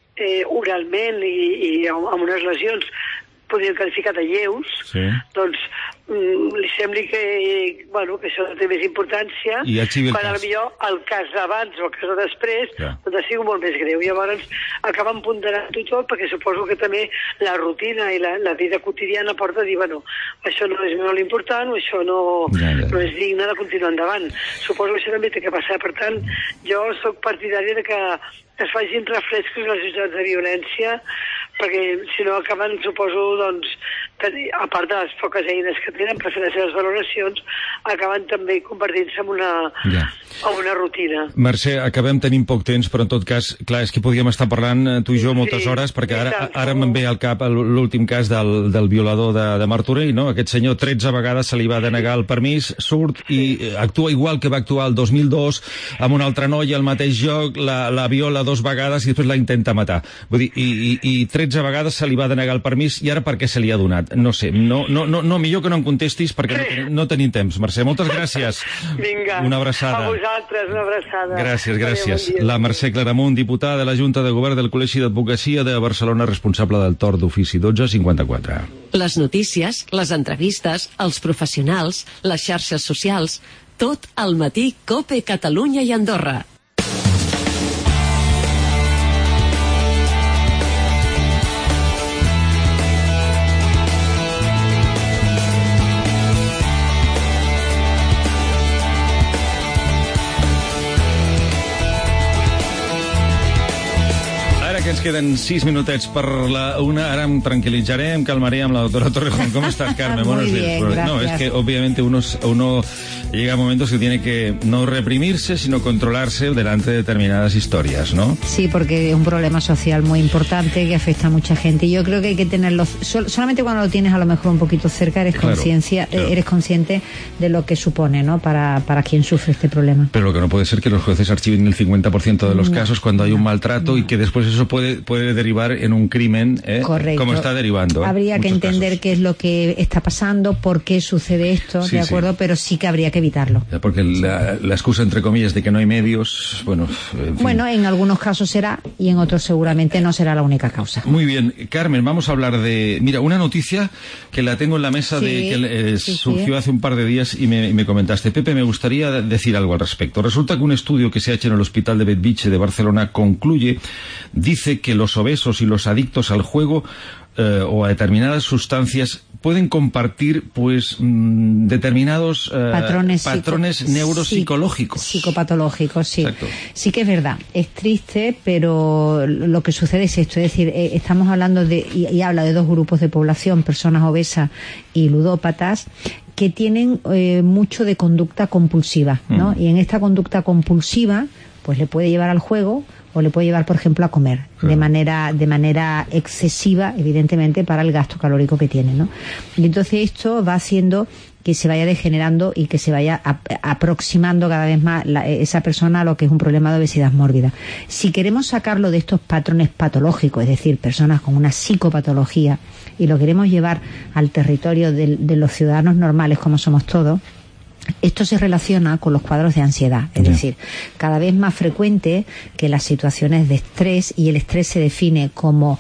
oralment i amb unes lesions podríem qualificar de lleus, doncs li sembli que això té més importància, quan potser el cas d'abans o el cas de després doncs ha sigut molt més greu. Llavors acaben ponderant-ho tot, perquè suposo que també la rutina i la vida quotidiana porta a dir, això no és molt important o això no és digne de continuar endavant. Suposo que això també té que passar. Per tant, jo soc partidària de que es facin refrescos als jutjats de violència, perquè si no acaben, suposo, doncs, a part de les poques eines que tenen per fer les seves valoracions, acaben també convertint-se en una rutina. Mercè, acabem tenint poc temps, però en tot cas, clar, és que podríem estar parlant tu i jo moltes hores, perquè ara me'n ve al cap l'últim cas del violador de Martorell, no? Aquest senyor 13 vegades se li va denegar el permís, surt i actua igual que va actuar el 2002 amb una altra noia al mateix lloc, la viola 2 vegades i després la intenta matar. Vull dir, i 13 13 vegades se li va denegar el permís i ara per què se li ha donat? No sé, no, millor que no em contestis perquè no tenim temps. Mercè, moltes gràcies. Vinga, una abraçada. a vosaltres, una abraçada. Gràcies. Bon La Mercè Claramunt, diputada de la Junta de Govern del Col·legi d'Advocacia de Barcelona, responsable del torn d'ofici 1254. Les notícies, les entrevistes, els professionals, les xarxes socials, tot al matí COPE Catalunya i Andorra. Que ens queden 6 minutets per la una. Ara em tranquilitzaré, em calmaré amb la doctora Torrejón. ¿Cómo estás, Carmen? Muy Buenos bien, días. gracias. No, es que obviamente uno llega a momentos que tiene que no reprimirse, sino controlarse delante de determinadas historias, ¿no? Sí, porque es un problema social muy importante que afecta a mucha gente. Y yo creo que hay que tenerlo, solamente cuando lo tienes a lo mejor un poquito cerca eres eres consciente de lo que supone, ¿no? Para quien sufre este problema. Pero lo que no puede ser que los jueces archiven el 50% de los casos cuando hay un maltrato y que después eso puede derivar en un crimen, Correcto. como está derivando. Habría que entender qué es lo que está pasando, por qué sucede esto, Sí, ¿de acuerdo? sí. Pero sí que habría que evitarlo. Porque la excusa, entre comillas, de que no hay medios, bueno, en fin. Bueno, en algunos casos será y en otros seguramente no será la única causa. Muy bien, Carmen, vamos a hablar de... Mira, una noticia que la tengo en la mesa que surgió hace un par de días y me comentaste. Pepe, me gustaría decir algo al respecto. Resulta que un estudio que se ha hecho en el Hospital de Bellvitge de Barcelona dice que los obesos y los adictos al juego o a determinadas sustancias pueden compartir determinados patrones neuropsicológicos. Psicopatológicos, sí. Exacto. Sí que es verdad. Es triste, pero lo que sucede es esto. Es decir, estamos hablando y habla de dos grupos de población, personas obesas y ludópatas, que tienen mucho de conducta compulsiva, ¿no? Y en esta conducta compulsiva, pues le puede llevar al juego o le puede llevar, por ejemplo, a comer de manera excesiva, evidentemente, para el gasto calórico que tiene, ¿no? Y entonces esto va haciendo que se vaya degenerando y que se vaya aproximando cada vez más esa persona a lo que es un problema de obesidad mórbida. Si queremos sacarlo de estos patrones patológicos, es decir, personas con una psicopatología, y lo queremos llevar al territorio de los ciudadanos normales como somos todos, esto se relaciona con los cuadros de ansiedad, es decir, cada vez más frecuente que las situaciones de estrés, y el estrés se define como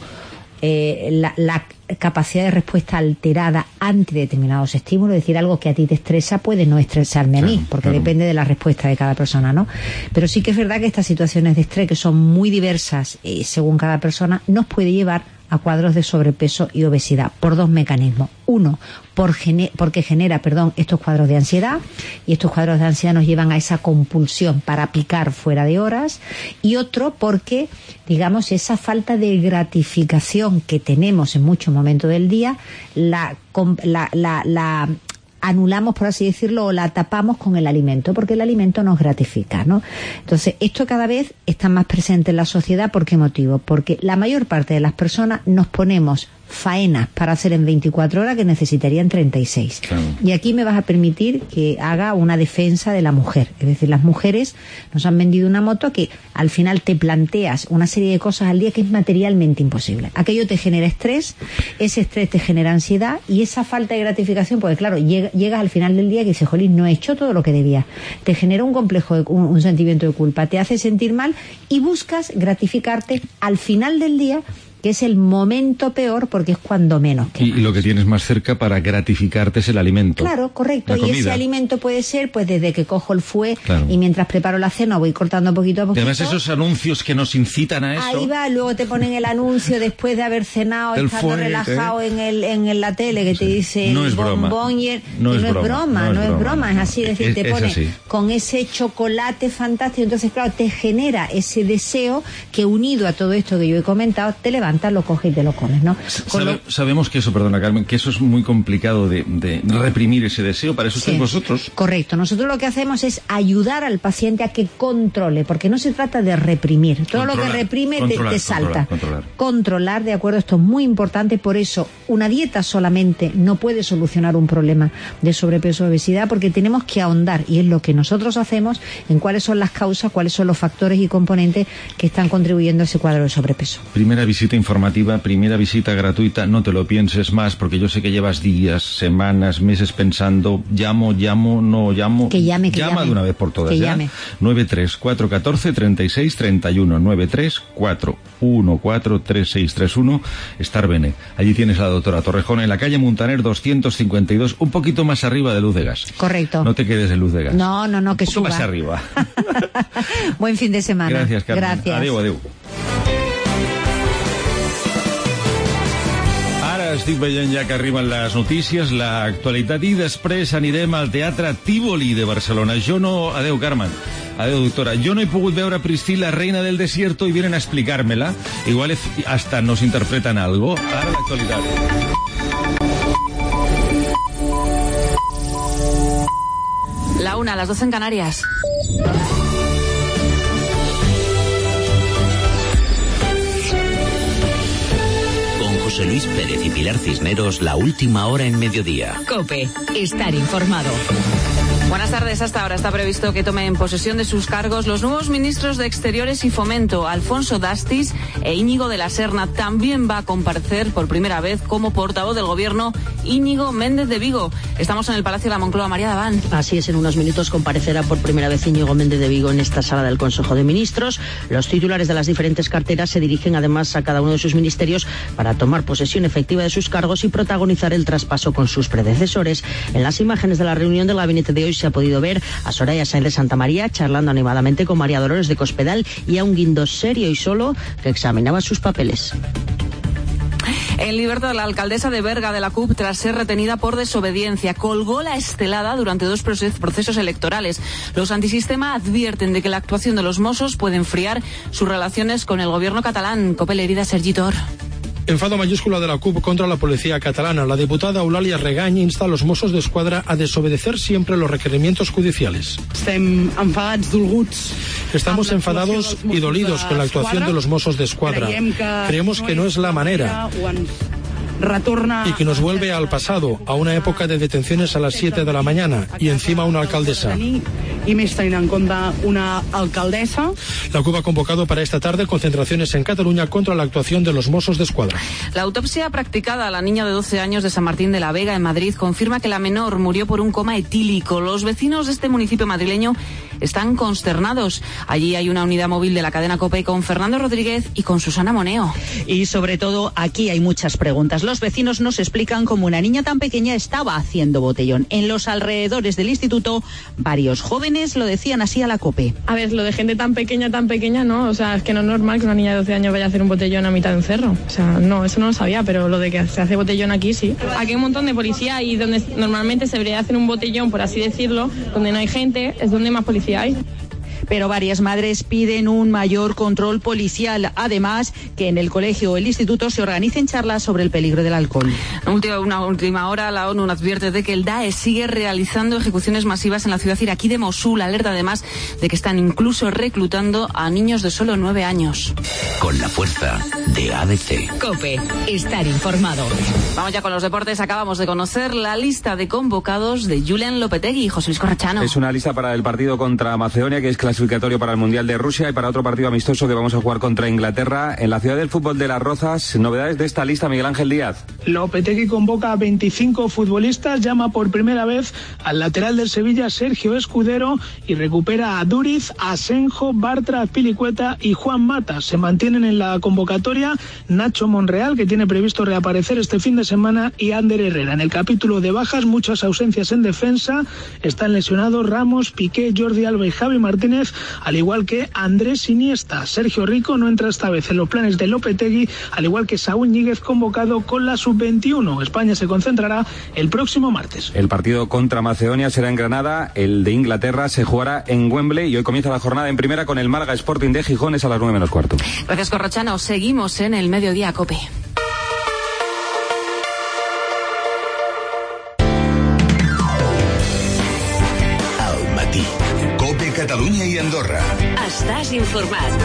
la capacidad de respuesta alterada ante determinados estímulos, es decir, algo que a ti te estresa puede no estresarme a mí, porque depende de la respuesta de cada persona, ¿no? Pero sí que es verdad que estas situaciones de estrés, que son muy diversas según cada persona, nos puede llevar a cuadros de sobrepeso y obesidad por dos mecanismos. Uno, porque genera estos cuadros de ansiedad, y estos cuadros de ansiedad nos llevan a esa compulsión para picar fuera de horas, y otro porque, digamos, esa falta de gratificación que tenemos en muchos momentos del día la anulamos, por así decirlo, o la tapamos con el alimento, porque el alimento nos gratifica, ¿no? Entonces, esto cada vez está más presente en la sociedad. ¿Por qué motivo? Porque la mayor parte de las personas nos ponemos faenas para hacer en 24 horas que necesitarían 36. Claro. Y aquí me vas a permitir que haga una defensa de la mujer. Es decir, las mujeres nos han vendido una moto que al final te planteas una serie de cosas al día que es materialmente imposible. Aquello te genera estrés, ese estrés te genera ansiedad, y esa falta de gratificación, pues claro, llegas al final del día que dices, jolín, no he hecho todo lo que debía. Te genera un complejo, un sentimiento de culpa, te hace sentir mal y buscas gratificarte al final del día, que es el momento peor porque es cuando menos quemas. Y lo que tienes más cerca para gratificarte es el alimento. Claro, correcto. Y ese alimento puede ser, pues desde que cojo el fouet y mientras preparo la cena voy cortando poquito a poquito. Y además esos anuncios que nos incitan a eso. Ahí va, luego te ponen el anuncio después de haber cenado, estando relajado en la tele, que te dice no es broma. No es broma, es así. Es decir, te pone con ese chocolate fantástico. Entonces, claro, te genera ese deseo que, unido a todo esto que yo he comentado, te levantas, lo coges y te lo comes, ¿no? Sabemos que eso, perdona Carmen, que eso es muy complicado de reprimir ese deseo. Para eso estáis vosotros. Correcto. Nosotros lo que hacemos es ayudar al paciente a que controle, porque no se trata de reprimir. Todo lo que reprime te salta. Controlar, de acuerdo, esto es muy importante. Por eso una dieta solamente no puede solucionar un problema de sobrepeso o obesidad, porque tenemos que ahondar, y es lo que nosotros hacemos, en cuáles son las causas, cuáles son los factores y componentes que están contribuyendo a ese cuadro de sobrepeso. Primera visita informativa, primera visita gratuita, no te lo pienses más, porque yo sé que llevas días, semanas, meses pensando, llamo, no llamo. Que llame. Llama de una vez por todas, que ya. Llame. 934143631, 934143631, Star Bene. Allí tienes a la doctora Torrejón en la calle Muntaner 252, un poquito más arriba de Luz de Gas. Correcto. No te quedes en Luz de Gas. No, que un poco suba. más arriba. Buen fin de semana. Gracias, Carmen. Gracias. Adéu. Ara estic veient ja que arriben les notícies, l'actualitat, i després anirem al Teatre Tívoli de Barcelona. Adéu, Carmen. Adéu, doctora. Yo no he podido ver a Priscila, reina del desierto, y vienen a explicármela. Igual hasta nos interpretan algo. Ahora la actualidad. La 1, las 12 en Canarias. Con José Luis Pérez y Pilar Cisneros, la última hora en mediodía. COPE, estar informado. Buenas tardes. Hasta ahora está previsto que tomen posesión de sus cargos los nuevos ministros de Exteriores y Fomento, Alfonso Dastis e Íñigo de la Serna. También va a comparecer por primera vez como portavoz del Gobierno Íñigo Méndez de Vigo. Estamos en el Palacio de la Moncloa. María Daván. Así es, en unos minutos comparecerá por primera vez Íñigo Méndez de Vigo en esta sala del Consejo de Ministros. Los titulares de las diferentes carteras se dirigen además a cada uno de sus ministerios para tomar posesión efectiva de sus cargos y protagonizar el traspaso con sus predecesores. En las imágenes de la reunión del gabinete de hoy se ha podido ver a Soraya Sáenz de Santamaría charlando animadamente con María Dolores de Cospedal y a un Guindos serio y solo que examinaba sus papeles. En libertad, la alcaldesa de Berga de la CUP, tras ser retenida por desobediencia, colgó la estelada durante 2 procesos electorales. Los antisistema advierten de que la actuación de los Mossos puede enfriar sus relaciones con el gobierno catalán. COPE l'herida, Sergi Tor. Enfado mayúscula de la CUP contra la policía catalana. La diputada Eulàlia Regañ insta a los Mossos d'Esquadra a desobedecer siempre los requerimientos judiciales. Estamos enfadados y dolidos con la actuación de los Mossos d'Esquadra. Creemos que no es la manera y que nos vuelve al pasado, a una época de detenciones a las 7 de la mañana y encima una alcaldesa. I més tenint en compte una alcaldesa. La CUP ha convocado para esta tarde concentraciones en Cataluña contra la actuación de los Mossos d'Esquadra. La autopsia practicada a la niña de 12 años de San Martín de la Vega, en Madrid, confirma que la menor murió por un coma etílico. Los vecinos de este municipio madrileño están consternados. Allí hay una unidad móvil de la cadena COPE con Fernando Rodríguez y con Susana Moneo. Y sobre todo, aquí hay muchas preguntas. Los vecinos nos explican cómo una niña tan pequeña estaba haciendo botellón. En los alrededores del instituto, varios jóvenes lo decían así a la COPE. A ver, lo de gente tan pequeña, ¿no? O sea, es que no es normal que una niña de 12 años vaya a hacer un botellón a mitad de un cerro. O sea, no, eso no lo sabía, pero lo de que se hace botellón aquí, sí. Aquí hay un montón de policía y donde normalmente se debería hacer un botellón, por así decirlo, donde no hay gente, es donde más policía hay. Pero varias madres piden un mayor control policial. Además, que en el colegio o el instituto se organicen charlas sobre el peligro del alcohol. Una última hora, la ONU advierte de que el Daesh sigue realizando ejecuciones masivas en la ciudad iraquí de Mosul. Alerta además de que están incluso reclutando a niños de solo 9 años. Con la fuerza de ABC. COPE, estar informado. Vamos ya con los deportes. Acabamos de conocer la lista de convocados de Julen Lopetegui y José Luis Corrochano. Es una lista para el partido contra Macedonia, que es clasificatorio para el Mundial de Rusia, y para otro partido amistoso que vamos a jugar contra Inglaterra en la ciudad del fútbol de Las Rozas. Novedades de esta lista, Miguel Ángel Díaz. Lopetegui convoca a 25 futbolistas, llama por primera vez al lateral del Sevilla, Sergio Escudero, y recupera a Duriz, Asenjo, Bartra, Azpilicueta y Juan Mata. Se mantienen en la convocatoria Nacho Monreal, que tiene previsto reaparecer este fin de semana, y Ander Herrera. En el capítulo de bajas, muchas ausencias en defensa. Están lesionados Ramos, Piqué, Jordi Alba y Javi Martínez, al igual que Andrés Iniesta. Sergio Rico no entra esta vez en los planes de Lopetegui, al igual que Saúl Ñíguez, convocado con la sub-21. España se concentrará el próximo martes. El partido contra Macedonia será en Granada, el de Inglaterra se jugará en Wembley, y hoy comienza la jornada en primera con el Málaga Sporting de Gijón, es a las 9 menos cuarto. Gracias, Corrochano. Seguimos en el Mediodía COPE. Al matí. COPE Catalunya i Andorra. Estàs informat.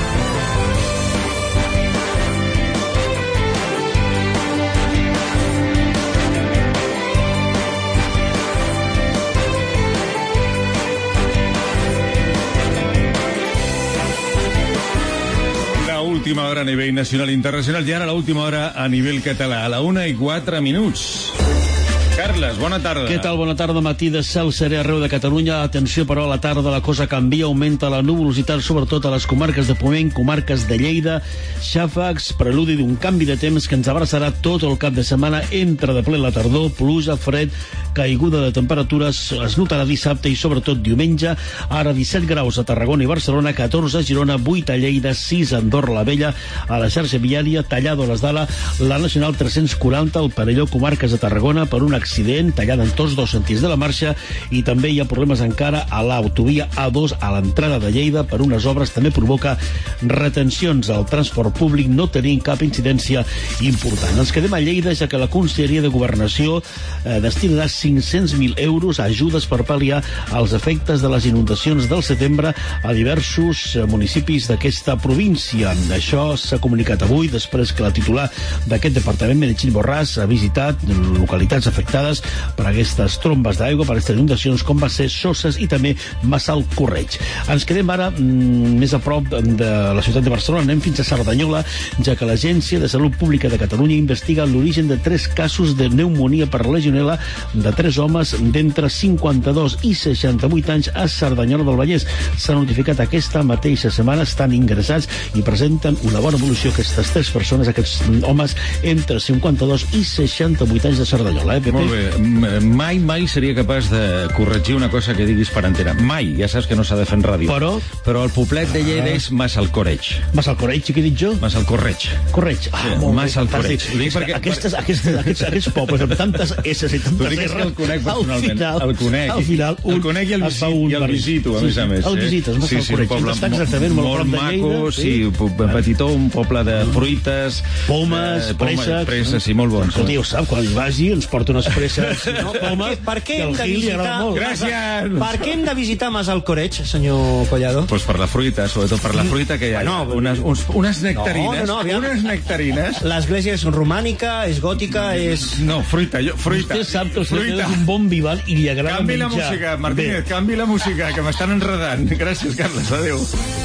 última hora a nivell nacional i internacional i ara la última hora a nivell català, a la 1:04. Carles, bona tarda. Què tal? Bona tarda. Matí de cel serè arreu de Catalunya. Atenció, però, a la tarda la cosa canvia, augmenta la nuvolositat, sobretot a les comarques de Ponent, comarques de Lleida, xàfecs, preludi d'un canvi de temps que ens abraçarà tot el cap de setmana. Entra de ple la tardor, pluja, fred, caiguda de temperatures, es notarà dissabte i sobretot diumenge. Ara 17 graus a Tarragona i Barcelona, 14 a Girona, 8 a Lleida, 6 a Andorra la Vella. A la xarxa viària, tallada a les d'Ala, la Nacional 340, al Perelló, comarques de Tarragona, per un accident, tallada en tots 2 sentits de la marxa, i també hi ha problemes encara a l'autovia A2 a l'entrada de Lleida per unes obres. També provoca retencions al transport públic, no tenim cap incidència important. Ens quedem a Lleida, ja que la Conselleria de Governació destinarà 500.000 euros a ajudes per pal·liar els efectes de les inundacions del setembre a diversos municipis d'aquesta província. Això s'ha comunicat avui, després que la titular d'aquest departament, Meritxell Borràs, ha visitat localitats afectades per aquestes trombes d'aigua, per aquestes inundacions, com va ser Soses i també Massalcorreig. Ens quedem ara més a prop de la ciutat de Barcelona. Anem fins a Cerdanyola, ja que l'Agència de Salut Pública de Catalunya investiga l'origen de 3 casos de pneumònia per legionel·la de 3 homes d'entre 52 i 68 anys a Cerdanyola del Vallès. S'ha notificat aquesta mateixa setmana, estan ingressats i presenten una bona evolució aquestes 3 persones, aquests homes entre 52 i 68 anys de Cerdanyola. Molt bé. Mai seria capaç de corregir una cosa que diguis per antena. Mai. Ja saps que no s'ha de fer en ràdio. Però el poblet de Lleida és Massalcorreig. Massalcorreig, què he dit jo? Massalcorreig. Correig. Massalcorreig. Aquests pobles amb tantes S i tantes R, que el conec personalment. El conec i el visito, a més. El visites, Massalcorreig. Sí, un poble molt maco, sí, petitó, un poble de fruites, pomes, presses, sí, molt bons. Escolta, ho sap, quan hi vagi ens porta unes presses. Per què hem de visitar... Gràcies! Per què hem de visitar Massalcorreig, senyor Collado? Pues per la fruita, sobretot per la fruita que hi ha. Unes nectarines. Unes nectarines. L'església és romànica, és gòtica, és... No, fruita. Vostè sap que el senyor és un bon vival i li agrada canvi menjar. Canvi la música, Martínez, canvi la música, que m'estan enredant. Gràcies, Carles, adéu.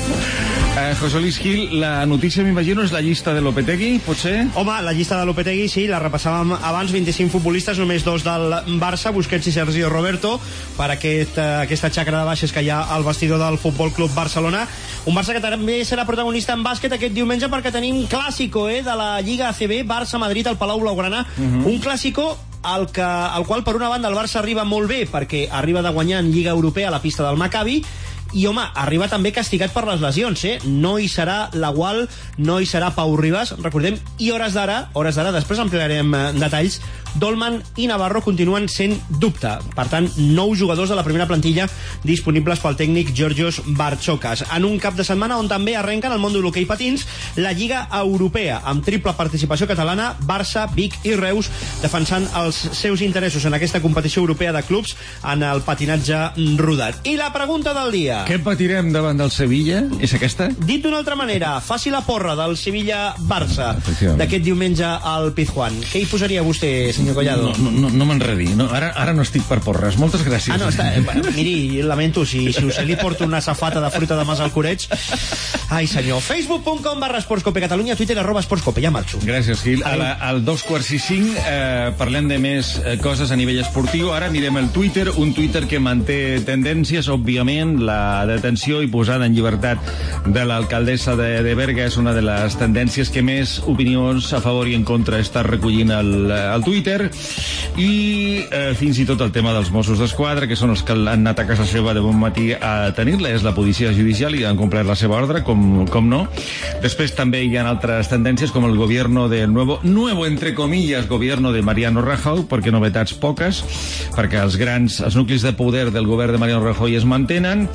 José Luis Gil, la notícia, m'imagino, és la llista de Lopetegui, potser? Home, la llista de Lopetegui, sí, la repassàvem abans, 25 futbolistes, només 2 del Barça, Busquets i Sergio Roberto, per aquesta xacra de baixes que hi ha al vestidor del Futbol Club Barcelona. Un Barça que també serà protagonista en bàsquet aquest diumenge, perquè tenim clàssico de la Lliga ACB, Barça-Madrid al Palau Blaugrana. Un clàssico al qual, per una banda, el Barça arriba molt bé, perquè arriba de guanyar en Lliga Europea a la pista del Maccabi, i, home, arriba també castigat per les lesions, No hi serà la Gual, no hi serà Pau Ribas, recordem, i hores d'ara, després ampliarem detalls, Dolman i Navarro continuen sent dubte. Per tant, 9 jugadors de la primera plantilla disponibles pel tècnic Georgios Barchokas. En un cap de setmana on també arrenquen el món de l'hoquei patins, la Lliga Europea, amb triple participació catalana, Barça, Vic i Reus, defensant els seus interessos en aquesta competició europea de clubs en el patinatge rodat. I la pregunta del dia. Què patirem davant del Sevilla? És aquesta? Dit d'una altra manera, faci la porra del Sevilla-Barça d'aquest diumenge al Pizjuán. Què hi posaria vostè, senyor Collado? No m'enredi. Ara no estic per porres. Moltes gràcies. Miri, lamento, si usted li porta una safata de fruita de Massalcorreig. Ai, senyor. Facebook.com/esportscope Catalunya, Twitter @esportscope. Ja marxo. Gràcies, Gil. Al 2:45 parlem de més coses a nivell esportiu. Ara mirem el Twitter, un Twitter que manté tendències, òbviament, la detenció i posada en llibertat de l'alcaldessa de Berga és una de les tendències que més opinions a favor i en contra està recollint al Twitter, i fins i tot el tema dels Mossos d'Esquadra, que són els que han anat a casa seva de bon matí a tenir-la, és la policia judicial i han complert la seva ordre, com no. Després també hi ha altres tendències, com el gobierno de nuevo entre comillas, gobierno de Mariano Rajoy, perquè novetats poques, perquè els nuclis de poder del govern de Mariano Rajoy es mantenen.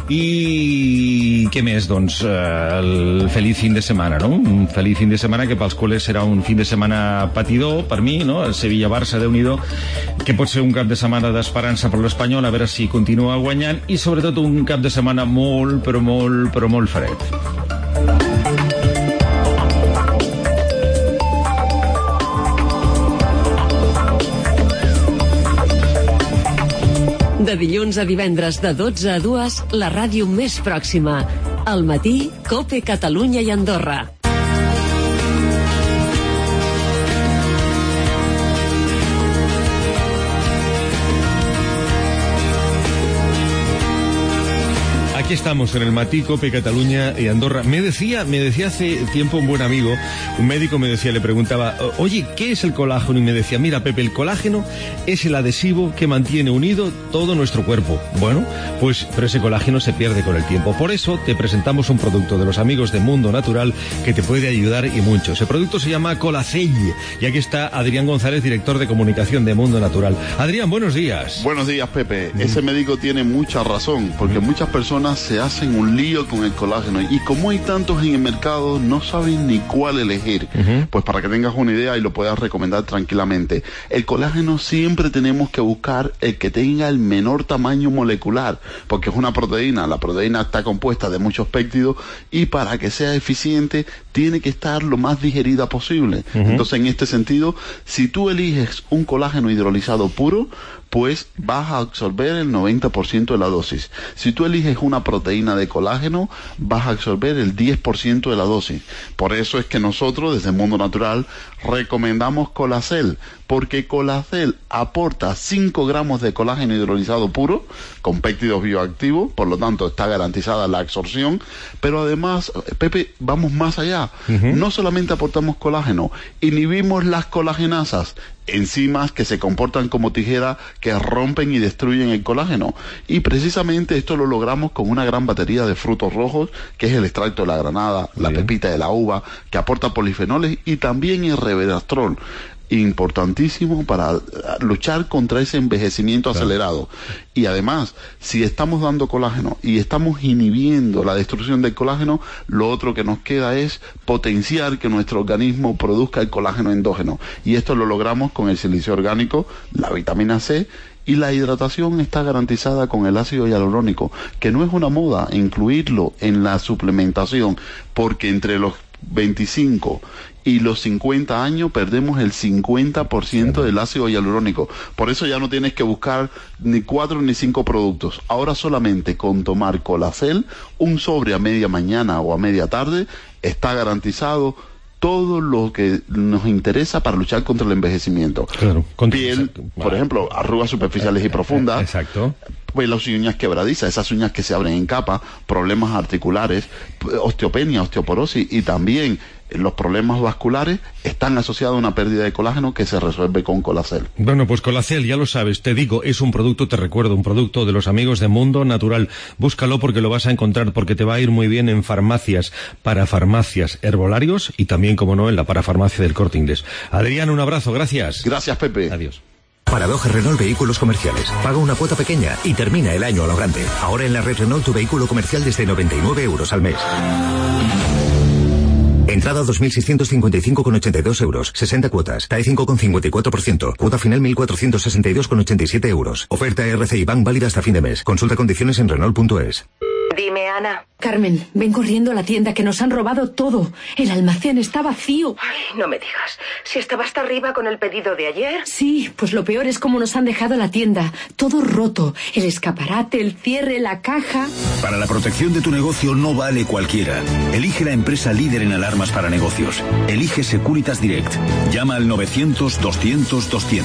I què més? Doncs el feliç fin de setmana, no? Un feliç fin de setmana que pels culers serà un fin de setmana patidor, per mi, no? El Sevilla-Barça, Déu-n'hi-do, que pot ser un cap de setmana d'esperança per l'Espanyol, a veure si continua guanyant, i sobretot un cap de setmana molt, però molt fred. De dilluns a divendres de 12 a 2, la ràdio més pròxima. Al matí, COPE Catalunya i Andorra. Aquí estamos en el Matí, Cope, Cataluña y Andorra. Me decía hace tiempo un buen amigo, un médico me decía, le preguntaba, oye, ¿qué es el colágeno? Y me decía, mira, Pepe, el colágeno es el adhesivo que mantiene unido todo nuestro cuerpo. Bueno, pues, pero ese colágeno se pierde con el tiempo. Por eso te presentamos un producto de los amigos de Mundo Natural que te puede ayudar y mucho. Ese producto se llama Colacell. Y aquí está Adrián González, director de comunicación de Mundo Natural. Adrián, buenos días. Buenos días, Pepe. Ese médico tiene mucha razón, porque muchas personas se hacen un lío con el colágeno y como hay tantos en el mercado no saben ni cuál elegir. Pues para que tengas una idea y lo puedas recomendar tranquilamente, el colágeno siempre tenemos que buscar el que tenga el menor tamaño molecular, porque es una proteína, la proteína está compuesta de muchos péptidos y para que sea eficiente tiene que estar lo más digerida posible. Entonces, en este sentido, si tú eliges un colágeno hidrolizado puro, pues vas a absorber el 90% de la dosis. Si tú eliges una proteína de colágeno, vas a absorber el 10% de la dosis. Por eso es que nosotros, desde Mundo Natural, recomendamos Colacell, porque Colacell aporta 5 gramos de colágeno hidrolizado puro, con péptidos bioactivos, por lo tanto está garantizada la absorción, pero además, Pepe, vamos más allá. No solamente aportamos colágeno, inhibimos las colagenasas, enzimas que se comportan como tijera que rompen y destruyen el colágeno. Y precisamente esto lo logramos con una gran batería de frutos rojos, que es el extracto de la granada, la pepita de la uva, que aporta polifenoles y también el resveratrol, importantísimo para luchar contra ese envejecimiento acelerado. Y además, si estamos dando colágeno y estamos inhibiendo la destrucción del colágeno, lo otro que nos queda es potenciar que nuestro organismo produzca el colágeno endógeno. Y esto lo logramos con el silicio orgánico, la vitamina C, y la hidratación está garantizada con el ácido hialurónico, que no es una moda incluirlo en la suplementación, porque entre los 25 y los 50 años perdemos el 50% del ácido hialurónico. Por eso ya no tienes que buscar ni 4 ni 5 productos. Ahora solamente con tomar Colacell, un sobre a media mañana o a media tarde, está garantizado todo lo que nos interesa para luchar contra el envejecimiento. Claro. Piel, por ejemplo, arrugas superficiales y profundas. Exacto. Pues las uñas quebradizas, esas uñas que se abren en capa, problemas articulares, osteopenia, osteoporosis y también los problemas vasculares están asociados a una pérdida de colágeno que se resuelve con Colacell. Bueno, pues Colacell, ya lo sabes, te digo, es un producto, te recuerdo, un producto de los amigos de Mundo Natural. Búscalo porque lo vas a encontrar, porque te va a ir muy bien en farmacias, parafarmacias, herbolarios y también, como no, en la parafarmacia del Corte Inglés. Adrián, un abrazo, gracias. Gracias, Pepe. Adiós. Paradoja Renault Vehículos Comerciales. Paga una cuota pequeña y termina el año a lo grande. Ahora en la red Renault tu vehículo comercial desde 99 euros al mes. Entrada 2.655,82 euros. 60 cuotas. TAE 5,54%. Cuota final 1.462,87 euros. Oferta RCI Bank válida hasta fin de mes. Consulta condiciones en Renault.es. Dime, Ana. Carmen, ven corriendo a la tienda que nos han robado todo. El almacén está vacío. Ay, no me digas. ¿Si estaba hasta arriba con el pedido de ayer? Sí, pues lo peor es cómo nos han dejado la tienda. Todo roto. El escaparate, el cierre, la caja. Para la protección de tu negocio no vale cualquiera. Elige la empresa líder en alarmas para negocios. Elige Securitas Direct. Llama al 900-200-200.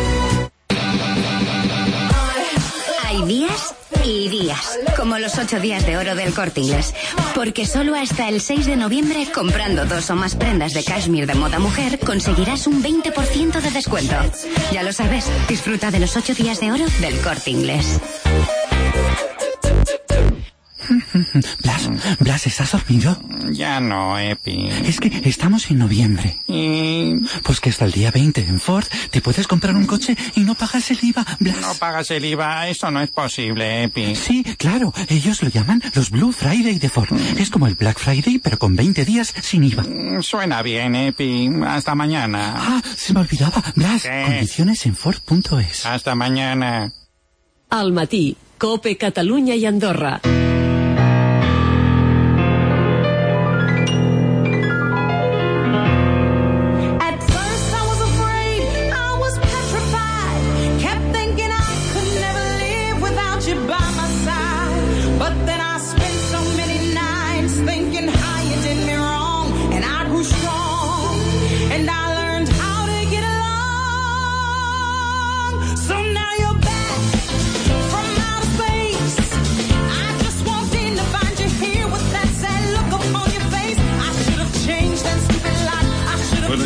Hay días y días, como los 8 días de oro del Corte Inglés, porque solo hasta el 6 de noviembre, comprando 2 o más prendas de cashmere de moda mujer, conseguirás un 20% de descuento. Ya lo sabes, disfruta de los 8 días de oro del Corte Inglés. Blas, ¿estás dormido? Ya no, Epi. Es que estamos en noviembre. Pues que hasta el día 20 en Ford te puedes comprar un coche y no pagas el IVA, Blas. No pagas el IVA, eso no es posible, Epi. Sí, claro, ellos lo llaman los Blue Friday de Ford. Es como el Black Friday, pero con 20 días sin IVA. Suena bien, Epi. Hasta mañana. Ah, se me olvidaba, Blas. ¿Qué? Condiciones en Ford.es. Hasta mañana. Al matí, Cope, Catalunya i Andorra. So now you're back from outer space. I just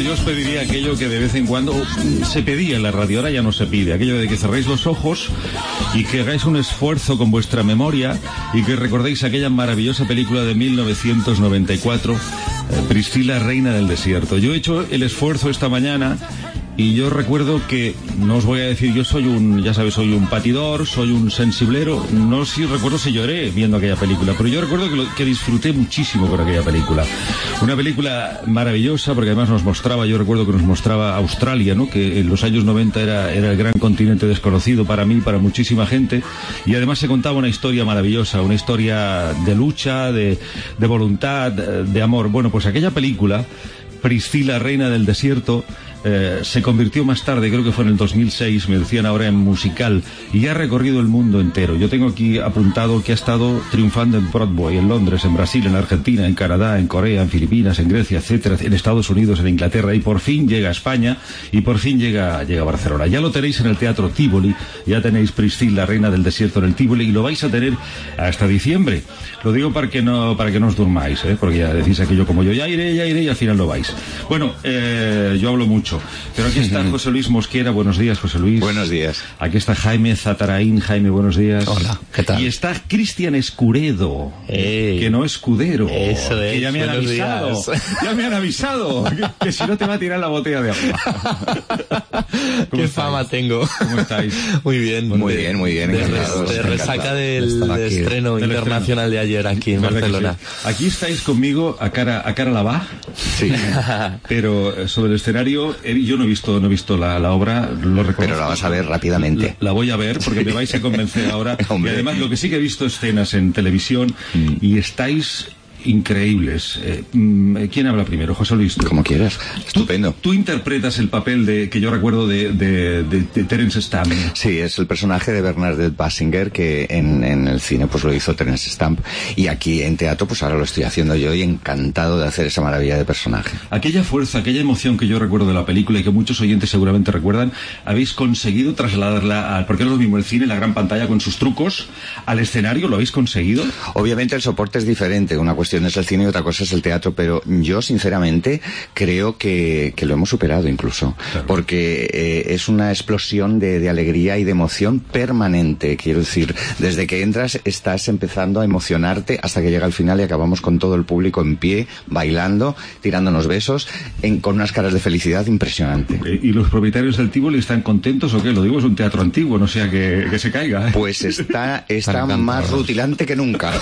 yo os pediría aquello que de vez en cuando se pedía en la radio, ahora ya no se pide, aquello de que cerréis los ojos y que hagáis un esfuerzo con vuestra memoria y que recordéis aquella maravillosa película de 1994, Priscila, Reina del Desierto. Yo he hecho el esfuerzo esta mañana y yo recuerdo que, no os voy a decir, yo soy ya sabes, soy un patidor, soy un sensiblero, no sé si recuerdo si lloré viendo aquella película, pero yo recuerdo que disfruté muchísimo con aquella película. Una película maravillosa, porque además yo recuerdo que nos mostraba Australia, ¿no? Que en los años 90 era el gran continente desconocido para mí, para muchísima gente, y además se contaba una historia maravillosa, una historia de lucha, de voluntad, de amor. Bueno, pues aquella película, Priscila, Reina del Desierto, se convirtió más tarde, creo que fue en el 2006, me decían ahora, en musical, y ha recorrido el mundo entero. Yo tengo aquí apuntado que ha estado triunfando en Broadway, en Londres, en Brasil, en Argentina, en Canadá, en Corea, en Filipinas, en Grecia, etcétera, en Estados Unidos, en Inglaterra, y por fin llega a España, y por fin llega a Barcelona. Ya lo tenéis en el Teatro Tívoli, ya tenéis Priscila, Reina del Desierto en el Tívoli, y lo vais a tener hasta diciembre. Lo digo para que no os durmáis, porque ya decís aquello como yo, ya iré, y al final no vais. Bueno, yo hablo mucho, pero aquí está José Luis Mosquera. Buenos días, José Luis. Buenos días. Aquí está Jaime Zatarain. Jaime, buenos días. Hola, ¿qué tal? Y está Cristian Escuredo, que no Escudero. Eso es. Que ya me han avisado. Días. Ya me han avisado que si no te va a tirar la botella de agua. ¿Qué fama tengo? ¿Cómo estáis? Muy bien. Muy bien. De resaca del estreno internacional de ayer aquí en Barcelona. Sí. Aquí estáis conmigo a cara lavá. Sí. Pero sobre el escenario, yo no he visto la obra, lo reconozco. Pero la vas a ver rápidamente. La voy a ver porque me vais a convencer ahora. Y además lo que sí que he visto escenas en televisión y estáis increíbles. ¿Quién habla primero? José Luis. Como quieras. Estupendo. Tú interpretas el papel que yo recuerdo de Terence Stamp. Sí, es el personaje de Bernadette Basinger, que en el cine pues lo hizo Terence Stamp, y aquí en teatro pues ahora lo estoy haciendo yo, y encantado de hacer esa maravilla de personaje. Aquella fuerza, aquella emoción que yo recuerdo de la película y que muchos oyentes seguramente recuerdan, habéis conseguido trasladarla porque no es lo mismo el cine, la gran pantalla con sus trucos, al escenario. ¿Lo habéis conseguido? Obviamente el soporte es diferente, una cuestión es el cine y otra cosa es el teatro, pero yo sinceramente creo que lo hemos superado incluso, claro. Porque es una explosión de alegría y de emoción permanente. Quiero decir, desde que entras estás empezando a emocionarte hasta que llega al final y acabamos con todo el público en pie, bailando, tirándonos besos, con unas caras de felicidad impresionante. ¿Y los propietarios del Tívoli están contentos o qué? Lo digo, es un teatro antiguo, no sea que se caiga, ¿eh? Pues está más rutilante que nunca.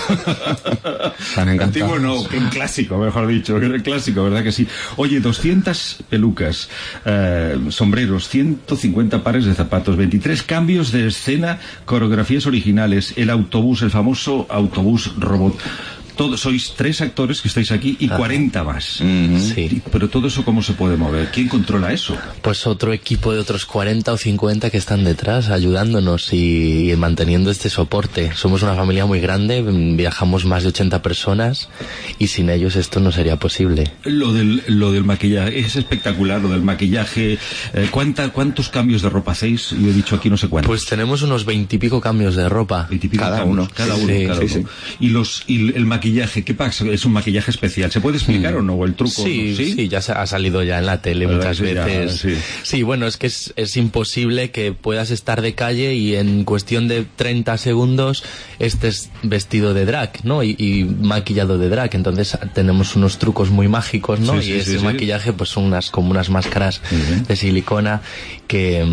Están encantados. Antiguo no, un clásico, mejor dicho, el clásico, ¿verdad que sí? Oye, 200 pelucas, sombreros, 150 pares de zapatos, 23 cambios de escena, coreografías originales, el autobús, el famoso autobús robot. Sois 3 actores que estáis aquí y 40 más. Sí. Pero todo eso, ¿cómo se puede mover? ¿Quién controla eso? Pues otro equipo de otros 40 o 50 que están detrás ayudándonos y manteniendo este soporte. Somos una familia muy grande, viajamos más de 80 personas y sin ellos esto no sería posible. Lo del maquillaje es espectacular, lo del maquillaje. ¿Cuántos cambios de ropa hacéis? Yo he dicho aquí no sé cuántos. Pues tenemos unos 20 y pico cambios de ropa. Cada uno. Sí. Y el maquillaje, ¿qué pasa? Es un maquillaje especial. ¿Se puede explicar o no? ¿O el truco? Sí, ya ha salido ya en la tele muchas veces. Sí, bueno, es que es imposible que puedas estar de calle y en cuestión de 30 segundos estés vestido de drag, ¿no? Y maquillado de drag. Entonces tenemos unos trucos muy mágicos, ¿no? Ese maquillaje pues son como unas máscaras de silicona que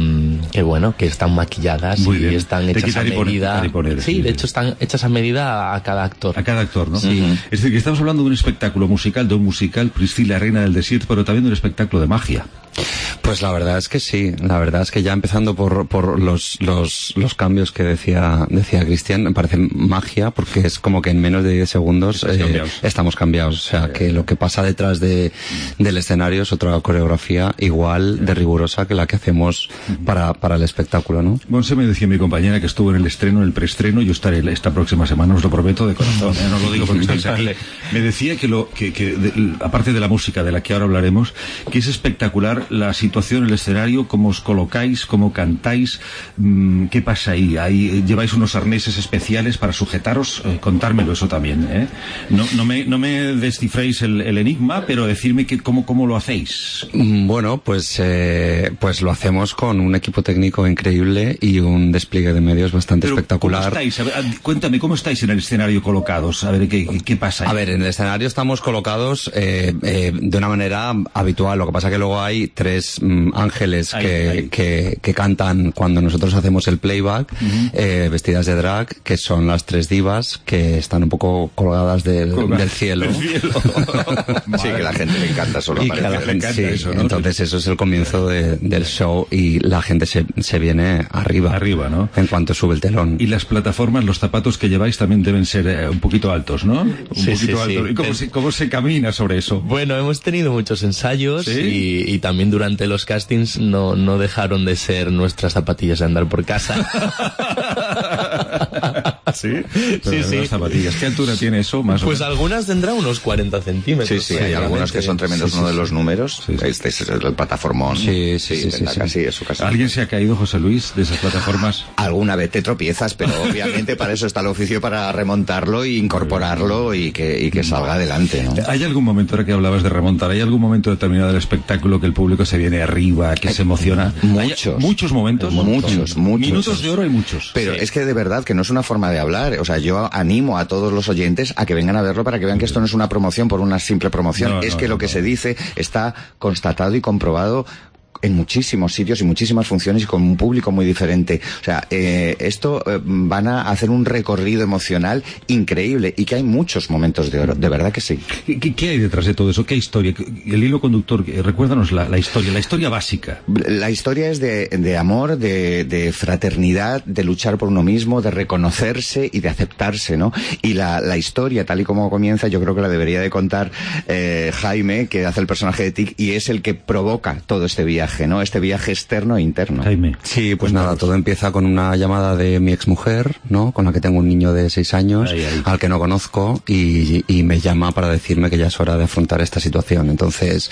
están maquilladas y están hechas a medida. De hecho están hechas a medida a cada actor. A cada actor, ¿no? Sí. Es decir, que estamos hablando de un espectáculo musical, Priscila, Reina del Desierto, pero también de un espectáculo de magia. Pues la verdad es que sí, la verdad es que ya empezando por los cambios que decía Cristian, me parece magia, porque es como que en menos de 10 segundos estamos cambiados, o sea que lo que pasa detrás del escenario es otra coreografía igual de rigurosa que la que hacemos para el espectáculo, ¿no? Monse me decía mi compañera que estuvo en el estreno, en el preestreno, yo estaré esta próxima semana, os lo prometo de corazón, no os lo digo porque estáis aquí. Me decía que aparte de la música de la que ahora hablaremos, que es espectacular la situación actuación, el escenario, cómo os colocáis, cómo cantáis, ¿qué pasa ahí? ¿Lleváis unos arneses especiales para sujetaros? Contármelo eso también, ¿eh? No me descifréis el enigma, pero decirme cómo lo hacéis. Bueno, pues lo hacemos con un equipo técnico increíble y un despliegue de medios bastante espectacular. ¿Cómo estáis? A ver, cuéntame, ¿cómo estáis en el escenario colocados? A ver, ¿qué pasa ahí? A ver, en el escenario estamos colocados de una manera habitual. Lo que pasa que luego hay tres ángeles que cantan cuando nosotros hacemos el playback, vestidas de drag, que son las tres divas que están un poco colgadas del cielo. Sí, que a la gente le encanta solo. Y que a la gente, sí, eso, ¿no? Entonces eso es el comienzo del show y la gente se viene arriba. Arriba, ¿no? En cuanto sube el telón. Y las plataformas, los zapatos que lleváis también deben ser un poquito altos, ¿no? altos. ¿Y cómo se camina sobre eso? Bueno, hemos tenido muchos ensayos y también durante los castings no dejaron de ser nuestras zapatillas de andar por casa. ¿Sí? Las zapatillas, ¿qué altura tiene eso? Más pues algunas tendrán unos 40 centímetros. Sí, hay algunos que son tremendos. Uno de los números, este es el plataformón. Sí. Casi. ¿Alguien se ha caído, José Luis, de esas plataformas? Alguna vez te tropiezas, pero obviamente para eso está el oficio, para remontarlo e incorporarlo y que salga adelante, ¿no? ¿Hay algún momento, ahora que hablabas de remontar, hay algún momento determinado del espectáculo que el público se viene arriba, que se emociona? ¿Muchos momentos? Muchos. Minutos de oro hay muchos. Pero es que de verdad que no es una forma de hablar. O sea, yo animo a todos los oyentes a que vengan a verlo para que vean que esto no es una promoción por una simple promoción. Lo que se dice está constatado y comprobado en muchísimos sitios y muchísimas funciones y con un público muy diferente. O sea, esto van a hacer un recorrido emocional increíble y que hay muchos momentos de oro, de verdad que sí. ¿Qué hay detrás de todo eso? ¿Qué historia? El hilo conductor, recuérdanos la historia básica. La historia es de amor, de fraternidad, de luchar por uno mismo, de reconocerse y de aceptarse, ¿no? Y la historia, tal y como comienza, yo creo que la debería de contar Jaime, que hace el personaje de Tic, y es el que provoca todo este viaje, ¿no? Este viaje externo e interno. Jaime. Sí, pues nada, todo empieza con una llamada de mi exmujer, ¿no? Con la que tengo un niño de 6 años, al que no conozco, y me llama para decirme que ya es hora de afrontar esta situación. Entonces,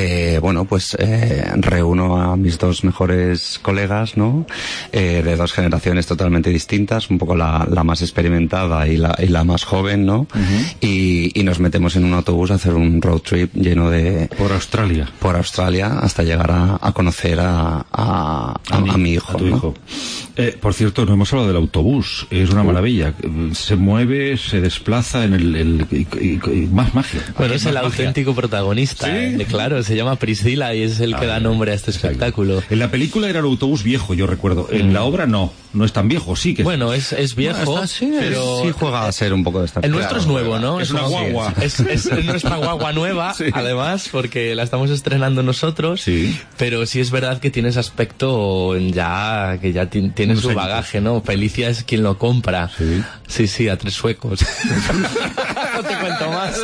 reúno a mis dos mejores colegas, ¿no? De dos generaciones totalmente distintas, un poco la más experimentada y la más joven, ¿no? Y nos metemos en un autobús a hacer un road trip lleno de... Por Australia, hasta llegar a conocer a mi hijo. A tu hijo. Por cierto, no hemos hablado del autobús. Es una maravilla. Se mueve, se desplaza en más magia. Bueno, es el auténtico protagonista. ¿Sí? Claro, se llama Priscila y es el que da nombre a este espectáculo. En la película era el autobús viejo, yo recuerdo. En la obra no es tan viejo, sí que... Bueno, es viejo, pero... Sí juega a ser un poco de esta... El nuestro es nuevo, ¿no? Es una guagua. Es nuestra guagua nueva, además, porque la estamos estrenando nosotros. Sí. Pero sí es verdad que tiene ese aspecto que ya tiene su bagaje, ¿no? Felicia es quien lo compra. Sí, a 3 suecos. No te cuento más.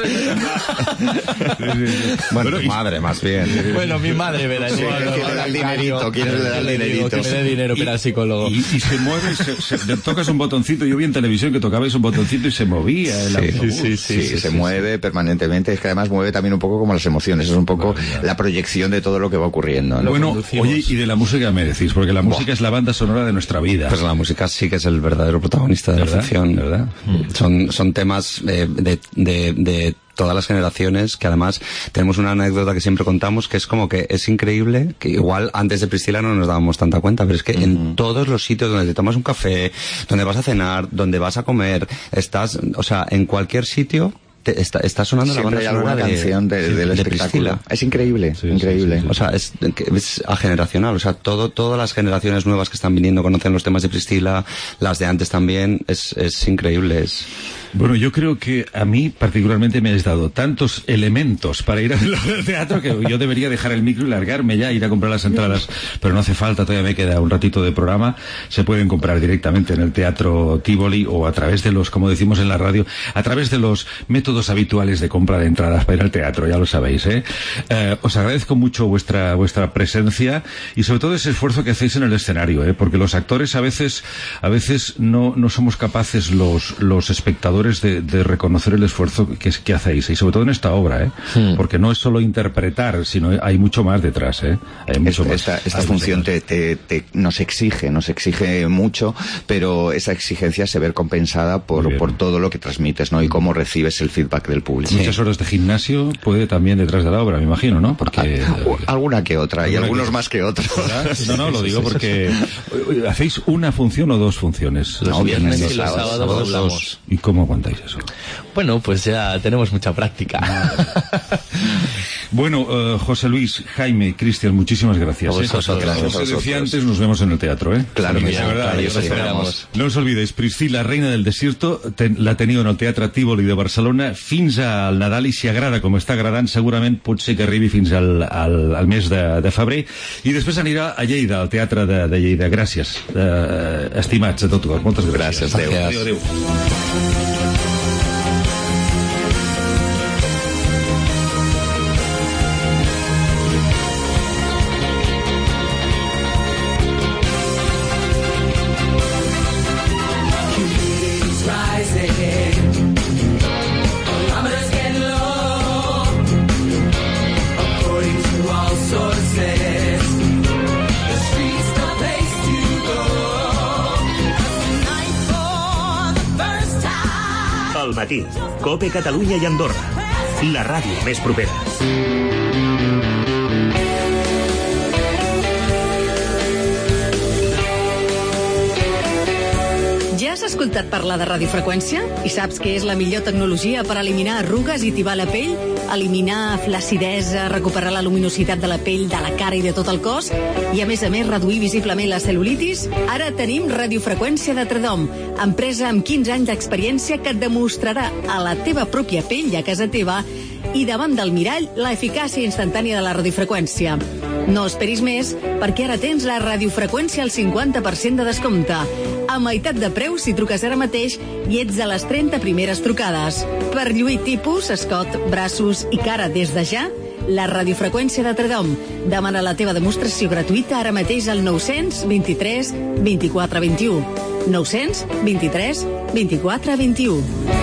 Bueno, tu madre, más bien. Bueno, mi madre, verá. Sí, ¿quién le da el dinerito? ¿Quién le da el dinerito? Que me dé dinero para el psicólogo. Y se mueve, tocas un botoncito. Yo vi en televisión que tocabais un botoncito y se movía el autobús. Sí, se mueve permanentemente. Es que además mueve también un poco como las emociones. Es un poco la proyección de todo lo que va ocurriendo, ¿no? Bueno, oye, y de la música me decís, porque la música es la banda sonora de nuestra vida. Pues la música sí que es el verdadero protagonista de la ficción, ¿verdad? Son temas de todas las generaciones, que además tenemos una anécdota que siempre contamos, que es como que es increíble, que igual antes de Priscila no nos dábamos tanta cuenta, pero es que en todos los sitios donde te tomas un café, donde vas a cenar, donde vas a comer, en cualquier sitio está sonando siempre la banda sonora canción del espectáculo. Priscila. Es increíble, increíble. O sea, es ageneracional. O sea, todas las generaciones nuevas que están viniendo conocen los temas de Priscila, las de antes también. Es increíble. Bueno, yo creo que a mí particularmente me has dado tantos elementos para ir al teatro que yo debería dejar el micro y largarme ya, ir a comprar las entradas, pero no hace falta, todavía me queda un ratito de programa. Se pueden comprar directamente en el Teatro Tívoli o a través de los, como decimos en la radio, a través de los métodos habituales de compra de entradas para ir al teatro, ya lo sabéis, ¿eh? Os agradezco mucho vuestra presencia y sobre todo ese esfuerzo que hacéis en el escenario, porque los actores a veces no somos capaces, los espectadores, espectadores de reconocer el esfuerzo que hacéis, y sobre todo en esta obra, porque no es solo interpretar, sino hay mucho más detrás, hay mucho más. Esta función nos exige mucho, pero esa exigencia se ve compensada por todo lo que transmites, ¿no? Y cómo recibes el feedback del público. Muchas horas de gimnasio puede también detrás de la obra, me imagino, ¿no? Porque alguna que otra, y algunos más que otros. No, lo digo porque hacéis una función o dos funciones. Los viernes y los sábados doblamos. ¿Y cómo aguantáis eso? Bueno, pues ya tenemos mucha práctica. Bueno, José Luis, Jaime, Cristian, muchísimas gracias. Gracias a vosotros. Decía antes, nos vemos en el teatro, Claro, sí, verdad, esperamos. No os olvidéis, Priscila, reina del desierto, l'ha teniu en el Teatre Tívoli de Barcelona fins al Nadal, i si agrada com està agradant, segurament pot ser que arribi fins al mes de febrer, i després anirà a Lleida, al Teatre de Lleida. Gràcies, estimats a tot cor. Moltes gràcies. Adéu. Al matí, COPE Catalunya i Andorra, la ràdio més propera. Ja has escoltat parlar de radiofreqüència? I saps què és la millor tecnologia per eliminar arrugues i tibar la pell? Eliminar flaccidesa, recuperar la luminositat de la pell, de la cara i de tot el cos? I a més, reduir visiblement la cel·lulitis? Ara tenim Radiofreqüència de Tredom, empresa amb 15 anys d'experiència que et demostrarà a la teva pròpia pell i a casa teva i davant del mirall la eficàcia instantània de la radiofreqüència. No esperis més, perquè ara tens la radiofreqüència al 50% de descompte. A meitat de preu si truques ara mateix i ets de les 30 primeres trucades. Per lluir tipus, escot, braços i cara des de ja, la radiofreqüència de Tredom. Demana la teva demostració gratuïta ara mateix al 923 24 21. 923 24 21.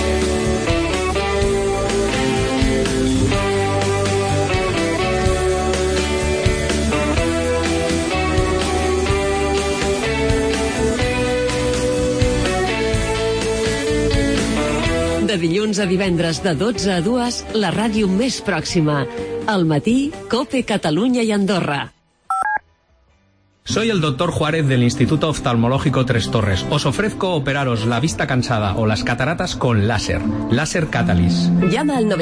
De dilluns a divendres de 12 a 2, la ràdio més pròxima. Al matí, COPE Catalunya i Andorra. Soy el doctor Juárez del Instituto Oftalmológico Tres Torres. Os ofrezco operaros la vista cansada o las cataratas con láser. Láser Catalyst. Llama al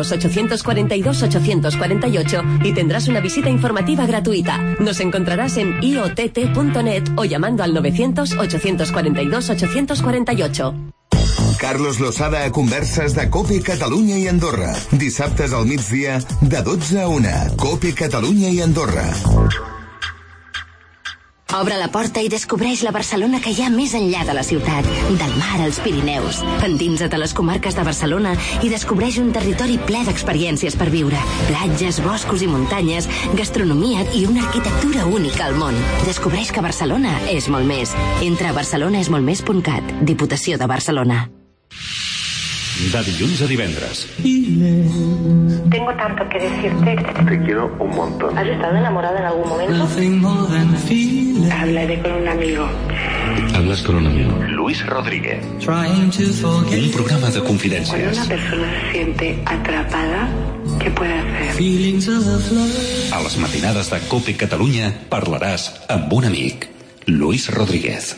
900-842-848 y tendrás una visita informativa gratuita. Nos encontrarás en iott.net o llamando al 900-842-848. Carlos Losada a converses de COPE Catalunya i Andorra. Dissabtes al migdia, de 12 a 1. COPE Catalunya i Andorra. Obre la porta i descobreix la Barcelona que hi ha més enllà de la ciutat, del mar als Pirineus. Endinsa't a les comarques de Barcelona i descobreix un territori ple d'experiències per viure. Platges, boscos i muntanyes, gastronomia i una arquitectura única al món. Descobreix que Barcelona és molt més. Entra a barcelonaesmoltmés.cat, Diputació de Barcelona. De dilluns a divendres. Tengo tanto que decirte. Te quiero un montón. ¿Has estado enamorada en algún momento? Hablaré con un amigo. Hablas con un amigo. Luis Rodríguez. Un programa de Cuando confidències. una persona se siente atrapada, ¿qué puede hacer? A les matinades de COPE Catalunya parlaràs amb un amic. Luis Rodríguez.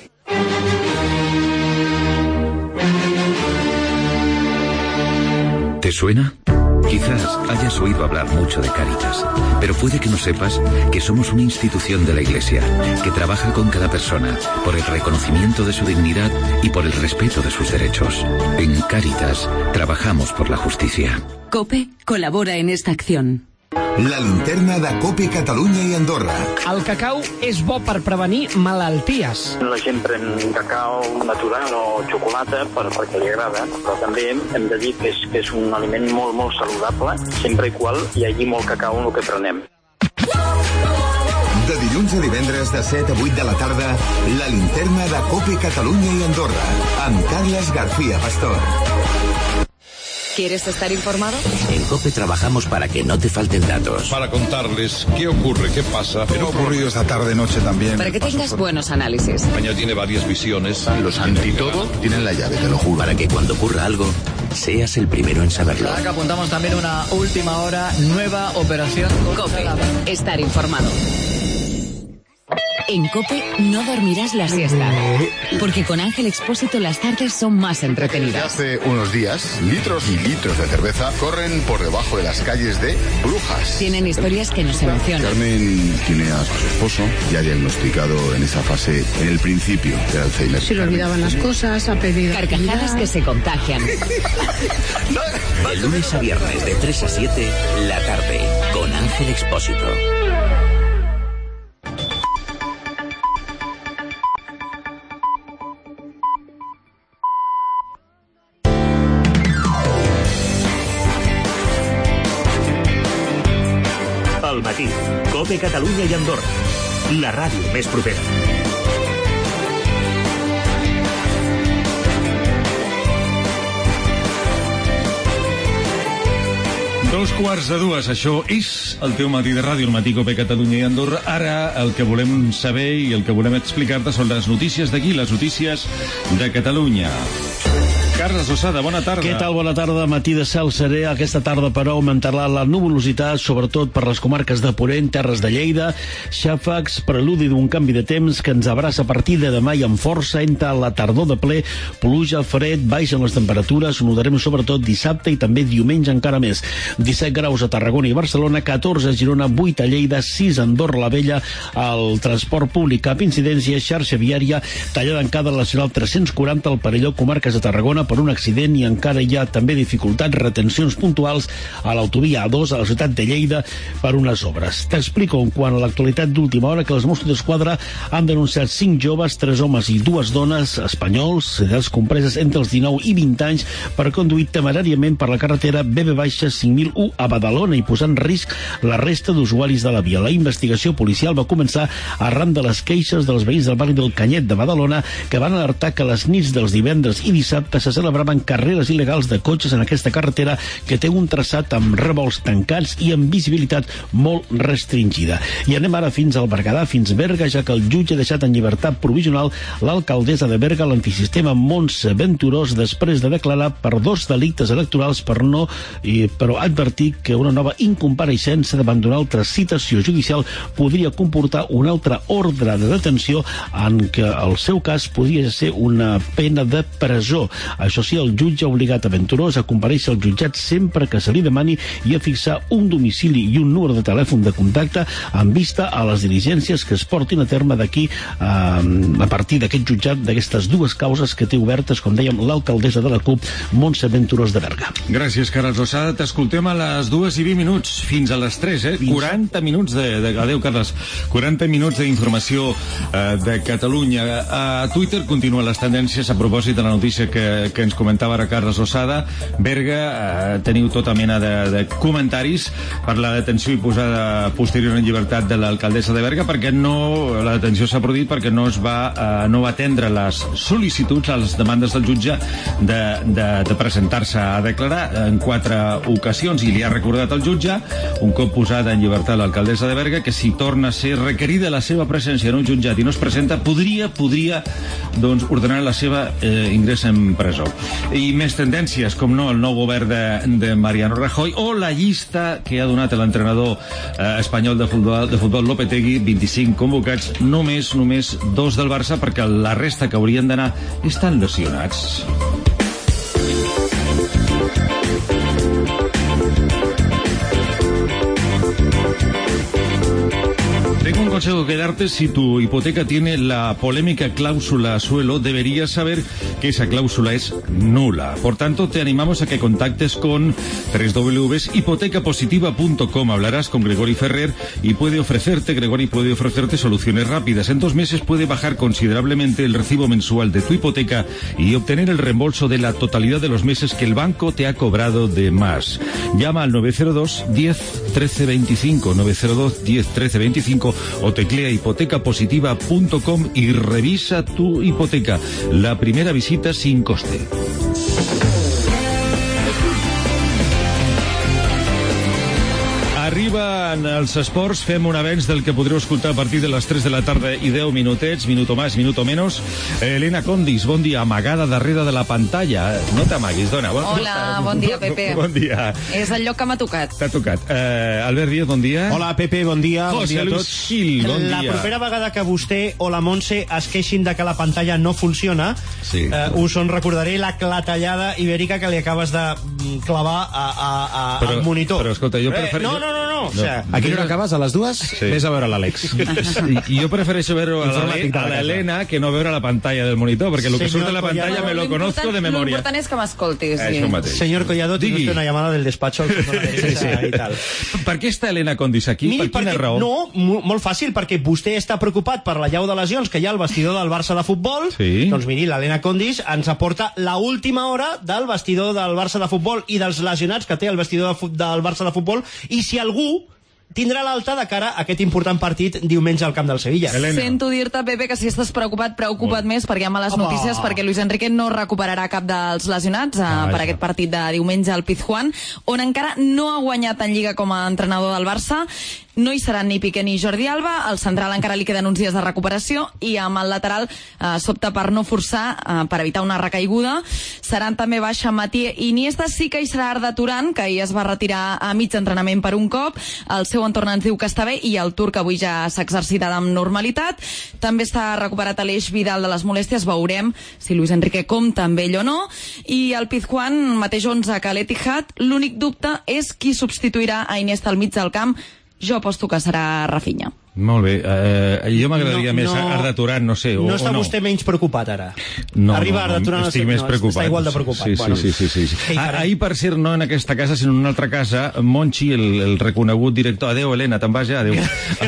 ¿Te suena? Quizás hayas oído hablar mucho de Cáritas, pero puede que no sepas que somos una institución de la Iglesia que trabaja con cada persona por el reconocimiento de su dignidad y por el respeto de sus derechos. En Cáritas trabajamos por la justicia. COPE colabora en esta acción. La linterna de COPE Catalunya i Andorra. El cacau és bo per prevenir malalties. La gent pren cacau natural o xocolata perquè li agrada, però també hem de dir que és un aliment molt, molt saludable, sempre i qual hi hagi molt cacau en el que prenem. De dilluns a divendres de 7 a 8 de la tarda, la linterna de COPE Catalunya i Andorra, amb Carles García Pastor. ¿Quieres estar informado? En COPE trabajamos para que no te falten datos. Para contarles qué ocurre, qué pasa. Pero ha ocurrido esta tarde-noche también. Para que tengas buenos análisis. España tiene varias visiones. Los antitodo tienen la llave, te lo juro. Para que cuando ocurra algo, seas el primero en saberlo. Ahora que apuntamos también una última hora, nueva operación COPE. Estar informado. En COPE no dormirás la siesta, porque con Ángel Expósito las tardes son más entretenidas. Hace unos días, litros y litros de cerveza corren por debajo de las calles de Brujas. Tienen historias que nos emocionan. Carmen tiene a su esposo ya diagnosticado en esa fase, en el principio del Alzheimer. Se le olvidaban las cosas, ha pedido... Carcajadas que se contagian. De lunes a viernes de 3 a 7, la tarde, con Ángel Expósito. Al matí, COPE Catalunya i Andorra, la ràdio més propera. Dos quarts de dues, això és el teu matí de ràdio, el matí COPE Catalunya i Andorra. Ara el que volem saber i el que volem explicar-te són les notícies d'aquí, les notícies de Catalunya. Carles Lozada, bona tarda. Què tal? Bona tarda. Matí de cel serè. Aquesta tarda, però, augmentarà la nuvolositat, sobretot per les comarques de Ponent, Terres de Lleida, xàfecs, preludi d'un canvi de temps que ens abraça a partir de demà i amb força. Entra la tardor de ple, pluja, fred, baixen les temperatures, ho notarem sobretot dissabte i també diumenge encara més. 17 graus a Tarragona i Barcelona, 14 a Girona, 8 a Lleida, 6 a Andorra la Vella. El transport públic, cap incidència, xarxa viària tallada en cada nacional 340 al Perelló, comarques de Tarragona, per un accident, i encara hi ha també dificultats, retencions puntuals a l'autovia A2 a la ciutat de Lleida per unes obres. T'explico en quant a l'actualitat d'última hora que els Mossos d'Esquadra han denunciat 5 joves, 3 homes i 2 dones espanyols, edats compreses entre els 19 i 20 anys, per conduir temeràriament per la carretera BB-5001 a Badalona i posar en risc la resta d'usuaris de la via. La investigació policial va començar arran de les queixes dels veïns del barri del Canyet de Badalona, que van alertar que les nits dels divendres i dissabtes se celebraven carreres il·legals de cotxes en aquesta carretera, que té un traçat amb revolts tancats i amb visibilitat molt restringida. I anem ara fins al Berguedà, fins Berga, ja que el jutge ha deixat en llibertat provisional l'alcaldessa de Berga, l'antisistema Montse Venturós, després de declarar per 2 delictes electorals, però advertir que una nova incompareixença d'abandonar altra citació judicial podria comportar un altre ordre de detenció en què el seu cas podria ser una pena de presó. Això sí, el jutge ha obligat a Venturós a comparèixer al jutjat sempre que se li demani i a fixar un domicili i un número de telèfon de contacte en vista a les diligències que es portin a terme d'aquí a partir d'aquest jutjat, d'aquestes dues causes que té obertes, com dèiem, l'alcaldessa de la CUP, Montse Venturós de Berga. Gràcies, Carles Lozada. T'escoltem a les 2:20, fins a les 3, 40 minuts adéu, Carles. 40 minuts d'informació de Catalunya. A Twitter continuen les tendències a propòsit de la notícia que ens comentava ara Carles Lozada. Berga, teniu tota mena de comentaris per la detenció i posada posterior en llibertat de l'alcaldessa de Berga, perquè la detenció s'ha produït perquè no va atendre les sol·licituds, les demandes del jutge de presentar-se a declarar en 4 ocasions, i li ha recordat al jutge, un cop posada en llibertat l'alcaldessa de Berga, que si torna a ser requerida la seva presència en un jutjat i no es presenta, podria ordenar la seva ingrés en presó. I més tendències, com no, el nou govern de Mariano Rajoy, o la llista que ha donat l'entrenador espanyol de futbol Lopetegui, 25 convocats, només 2 del Barça, perquè la resta que haurien d'anar estan lesionats. Tengo un consejo que darte. Si tu hipoteca tiene la polémica cláusula suelo, deberías saber que esa cláusula es nula. Por tanto, te animamos a que contactes con www.hipotecapositiva.com. Hablarás con Gregory Ferrer y Gregory puede ofrecerte soluciones rápidas. En 2 meses puede bajar considerablemente el recibo mensual de tu hipoteca y obtener el reembolso de la totalidad de los meses que el banco te ha cobrado de más. Llama al 902 10 13 25, 902 10 13 25, o Teclea hipotecapositiva.com y revisa tu hipoteca. La primera visita sin coste. Arriben els esports, fem un avenç del que podreu escoltar a partir de les 3 de la tarda i 10 minutets, minuto más, minuto menos. Elena Condis, bon dia, amagada darrere de la pantalla. No t'amaguis, dona. Hola, bon dia, Pepe. Bon dia. És el lloc que m'ha tocat. T'ha tocat. Albert Díaz, bon dia. Hola, Pepe, bon dia. José bon dia a Luis tots. Gil, bon La dia. propera vegada que vostè o la Montse es queixin de que la pantalla no funciona, us en recordaré la clatellada ibèrica que li acabes de clavar al monitor. Però escolta, jo prefereixo... No. O sea, a quina hora acabes? A les 2? Sí. Ves a veure l'Àlex. I jo prefereixo veure a l'Helena que no veure la pantalla del monitor, perquè el que surt de la pantalla me lo conozco de memòria. L'important és que m'escoltis. Això mateix. Señor Collado, tiene usted una llamada del despacho al de la derecha y tal. Per què està Elena Condis aquí? Miri, per quina raó? No, molt fàcil, perquè vostè està preocupat per la llau de lesions que hi ha al vestidor del Barça de futbol. Sí. Doncs miri, l'Helena Condis ens aporta la última hora del vestidor del Barça de futbol i dels lesionats que té el vestidor del Barça de futbol, i si algú tindrà l'alta de cara a aquest important partit diumenge al camp del Sevilla. Elena. Sento dir-te, Pepe, que si estàs preocupa't més, perquè hi ha males notícies, perquè Luis Enrique no recuperarà cap dels lesionats per aquest partit de diumenge al Pizjuán, on encara no ha guanyat en Lliga com a entrenador del Barça. No hi seran ni Piqué ni Jordi Alba, al central encara li queden uns dies de recuperació, i amb el lateral s'opta per no forçar, per evitar una recaiguda. Seran també baixa Matí i Iniesta. Sí que hi serà Arda Turan, que ahir es va retirar a mig entrenament per un cop. El seu entorn ens diu que està bé, i el turc avui ja s'ha exercitat amb normalitat. També està recuperat Aleix Vidal de les molèsties. Veurem si Luis Enrique compta amb ell o no. I el Pizjuán, mateix 11 que l'Etihad. L'únic dubte és qui substituirà a Iniesta al mig del camp. Jo aposto que serà Rafinha. Molt bé. Jo m'agradaria més Arda Turan, no sé. No està vostè menys preocupat ara? No, Arriba Arda Turan, estic més preocupat. Està igual de preocupat. Sí. Ahir, per cert, no en aquesta casa, sinó en una altra casa, Monchi, el reconegut director... Adéu, Helena, te'n vas ja? Adéu.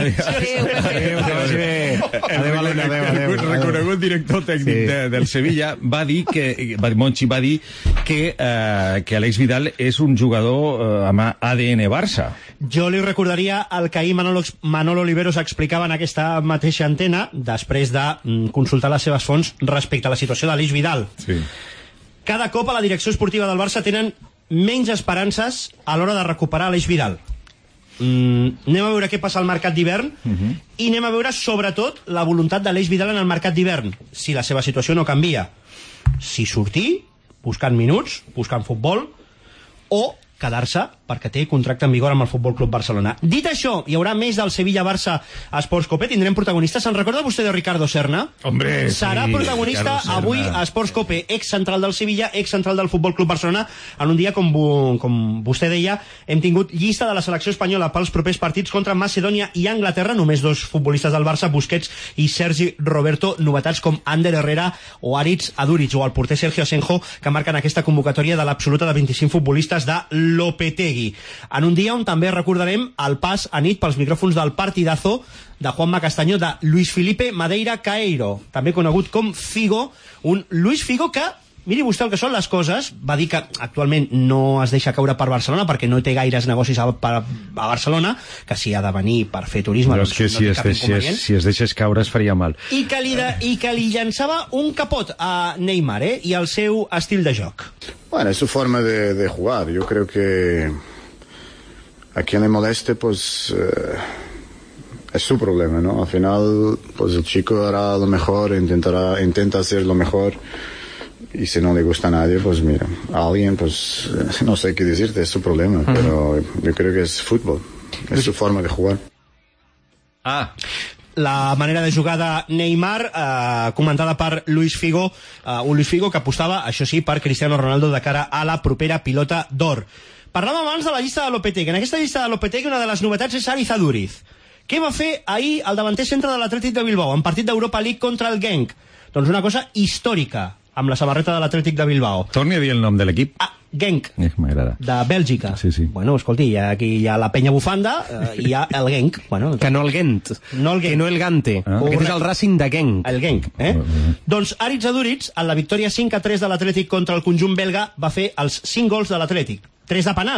Adéu, Helena, adéu. El reconegut director tècnic del Sevilla va dir que... Monchi va dir que Aleix Vidal és un jugador amb ADN Barça. Jo li recordaria el que ahir Manolo Oliveros explicava en aquesta mateixa antena, després de consultar les seves fonts respecte a la situació d'Aleix Vidal. Sí. Cada cop a la direcció esportiva del Barça tenen menys esperances a l'hora de recuperar Aleix Vidal. Anem a veure què passa al mercat d'hivern i anem a veure, sobretot, la voluntat d'Aleix Vidal en el mercat d'hivern, si la seva situació no canvia. Si sortir, buscant minuts, buscant futbol, o quedar-se perquè té contracte en vigor amb el Futbol Club Barcelona. Dit això, hi haurà més del Sevilla-Barça a Esports Cope, tindrem protagonistes. Se'n recorda vostè de Ricardo Serna? Hombre, serà protagonista avui a Esports Cope, ex-central del Sevilla, ex-central del Futbol Club Barcelona, en un dia, com vostè deia, hem tingut llista de la selecció espanyola pels propers partits contra Macedònia i Anglaterra, només dos futbolistes del Barça, Busquets i Sergi Roberto, novetats com Ander Herrera o Aritz Aduriz, o el porter Sergio Asenjo, que marquen aquesta convocatòria de l'absoluta de 25 futbolistes de Lopetegui. En un dia on també recordarem el pas a nit pels micròfons del partidazo de Juanma Castaño de Luis Felipe Madeira Caeiro, també conegut com Figo, un Luis Figo que, miri vostè el que són les coses, va dir que actualment no es deixa caure per Barcelona perquè no té gaires negocis a Barcelona, que si ha de venir per fer turisme no, és que si es deixés caure es faria mal. I que li llançava un capot a Neymar, i el seu estil de joc. Bueno, es su forma de jugar. Yo creo que a quien le moleste, pues es su problema, ¿no? Al final, pues el chico hará lo mejor, intenta hacer lo mejor, y si no le gusta a nadie, pues mira, a alguien, pues no sé qué decirte, es su problema, pero yo creo que es fútbol, es su forma de jugar. La manera de jugar de Neymar, comentada per Luis Figo, un Luis Figo que apostava, això sí, per Cristiano Ronaldo de cara a la propera pilota d'or. Parlàvem abans de la llista de Lopetegui. En aquesta llista de Lopetegui una de les novetats és Aritz Aduriz. Què va fer ahir el davanter centre de l'Atlètic de Bilbao en partit d'Europa League contra el Genk? Doncs una cosa històrica, amb la samarreta de l'Atlètic de Bilbao. Torni a dir el nom de l'equip. Genk, m'agrada. de Bèlgica. Sí. Bueno, escolti, aquí hi ha la penya bufanda i hi ha el Genk. Bueno, que no el Gent, que no el Gante. Aquest és el Racing de Genk. El Genk, Doncs Aritz Aduriz, en la victòria 5-3 de l'Atlètic contra el conjunt belga, va fer els 5 gols de l'Atlètic. 3 de penal,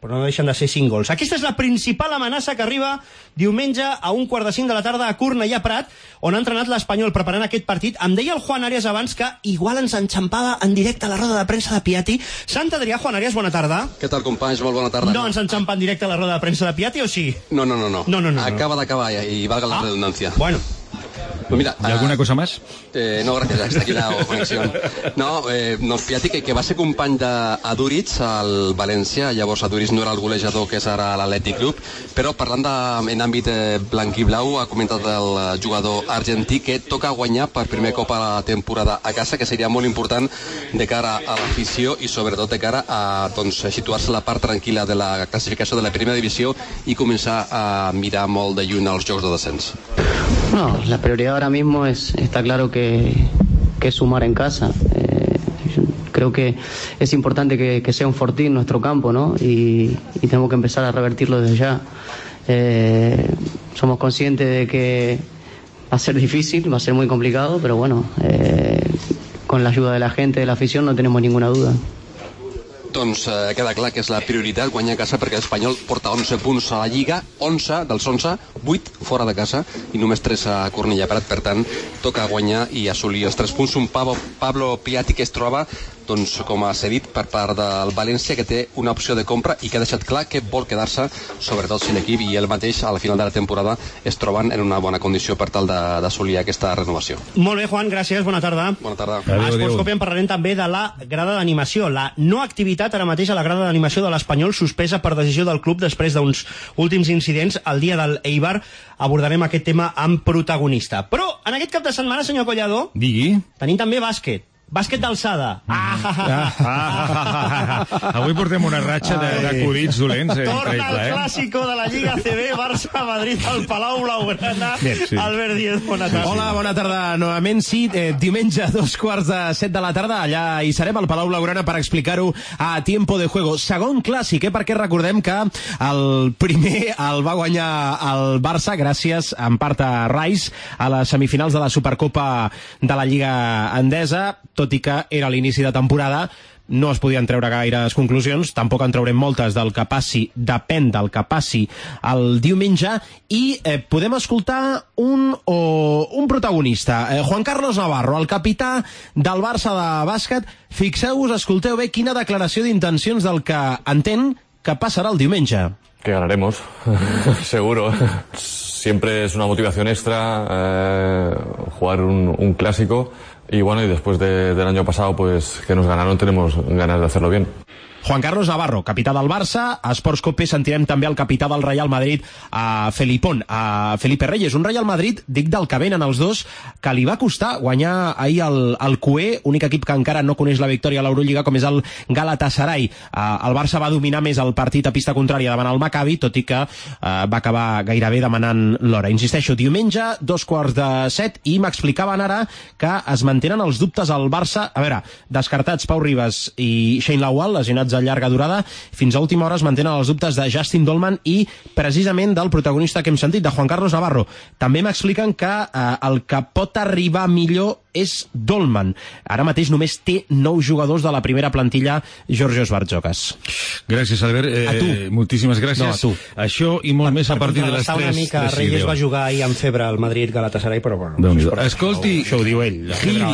però no deixen de ser 5 gols. Aquesta és la principal amenaça que arriba diumenge a 1:45 de la tarda a Cornellà Prat, on ha entrenat l'Espanyol preparant aquest partit. Em deia el Juan Arias abans que igual ens enxampava en directe a la roda de premsa de Piatti. Sant Adrià, Juan Arias, bona tarda. Què tal, companys? Molt bona tarda. No ens enxampa en directe a la roda de premsa de Piatti, o sí? No. Acaba d'acabar y valga la redundancia. Bueno. Pues mira, ¿y alguna cosa más? No, gracias, hasta aquí la conexión. No, Piatti, que va ser company d'Aduriz al València, llavors Aduriz no era el golejador que és ara a l'Atlètic Club, però parlant en àmbit blanc i blau, ha comentat el jugador argentí que toca guanyar per primer cop a la temporada a casa, que seria molt important de cara a l'afició i sobretot de cara a situar-se a la part tranquil·la de la classificació de la primera divisió i començar a mirar molt de lluny els jocs de descens. No, la prioridad ahora mismo está claro que es sumar en casa. Creo que es importante que sea un fortín nuestro campo, ¿no? Y tenemos que empezar a revertirlo desde ya. Somos conscientes de que va a ser difícil, va a ser muy complicado, pero bueno, con la ayuda de la gente, de la afición, no tenemos ninguna duda. Doncs queda clar que és la prioritat guanyar a casa perquè l'Espanyol porta 11 punts a la Lliga, 11 dels 11, 8 fora de casa i només 3 a Cornellà Prat. Per tant, toca guanyar i assolir els 3 punts. Un Pablo Piatti que es troba, doncs, com ha cedit per part del València, que té una opció de compra i que ha deixat clar que vol quedar-se, sobretot si l'equip i ell mateix a la final de la temporada es troben en una bona condició per tal d'assolir aquesta renovació. Molt bé, Juan, gràcies, bona tarda. Bona tarda. A Esports Copia en parlarem també de la grada d'animació, la no activitat ara mateix a la grada d'animació de l'Espanyol, suspesa per decisió del club després d'uns últims incidents el dia del Eibar. Abordarem aquest tema amb protagonista. Però en aquest cap de setmana, senyor Collado, digui, tenim també bàsquet. Bàsquet d'alçada. Avui portem una ratxa d'acudits dolents. Torna el clàssico de la Lliga CB, Barça-Madrid al Palau Blaugrana. Sí. Albert Díez, bona tarda. Hola, bona tarda novament. Sí, diumenge a 2:45 de la tarda, allà hi serem al Palau Blaugrana per explicar-ho a Tiempo de Juego. Segon clàssic, perquè recordem que el primer el va guanyar el Barça gràcies en part a Rice a les semifinals de la Supercopa de la Lliga Endesa, tot i que era l'inici de temporada, no es podien treure gaires conclusions, tampoc en traurem moltes del que passi, depèn del que passi el diumenge, i podem escoltar un protagonista, Juan Carlos Navarro, el capità del Barça de bàsquet. Fixeu-vos, escolteu bé quina declaració d'intencions del que entén que passarà el diumenge. Que ganaremos, seguro. Siempre es una motivación extra jugar un clásico. Y bueno, y después del año pasado, pues que nos ganaron, tenemos ganas de hacerlo bien. Juan Carlos Navarro, capità del Barça. A Esports Cope sentirem també el capità del Real Madrid, a Felipe Reyes. Un Real Madrid, dic del que venen els dos, que li va costar guanyar ahir el QE, únic equip que encara no coneix la victòria a l'Eurolliga, com és el Galatasaray. El Barça va dominar més el partit a pista contrària davant el Maccabi, tot i que va acabar gairebé demanant l'hora. Insisteixo, diumenge, 2:45, i m'explicaven ara que es mantenen els dubtes al Barça. A veure, descartats Pau Ribas i Shane Lawal, lesionats de llarga durada, fins a última hora es mantenen els dubtes de Justin Dolman i precisament del protagonista que hem sentit, de Juan Carlos Navarro. També m'expliquen que el que pot arribar millor és Dolman. Ara mateix només té 9 jugadors de la primera plantilla, Georgios Bartzokas. Gràcies, Albert. A tu. Moltíssimes gràcies. No, a tu. Això i molt més a partir de les 3. Una mica, Reyes va jugar ahir amb febre al Madrid Galatasaray, però bueno. Escolti, això ho diu ell.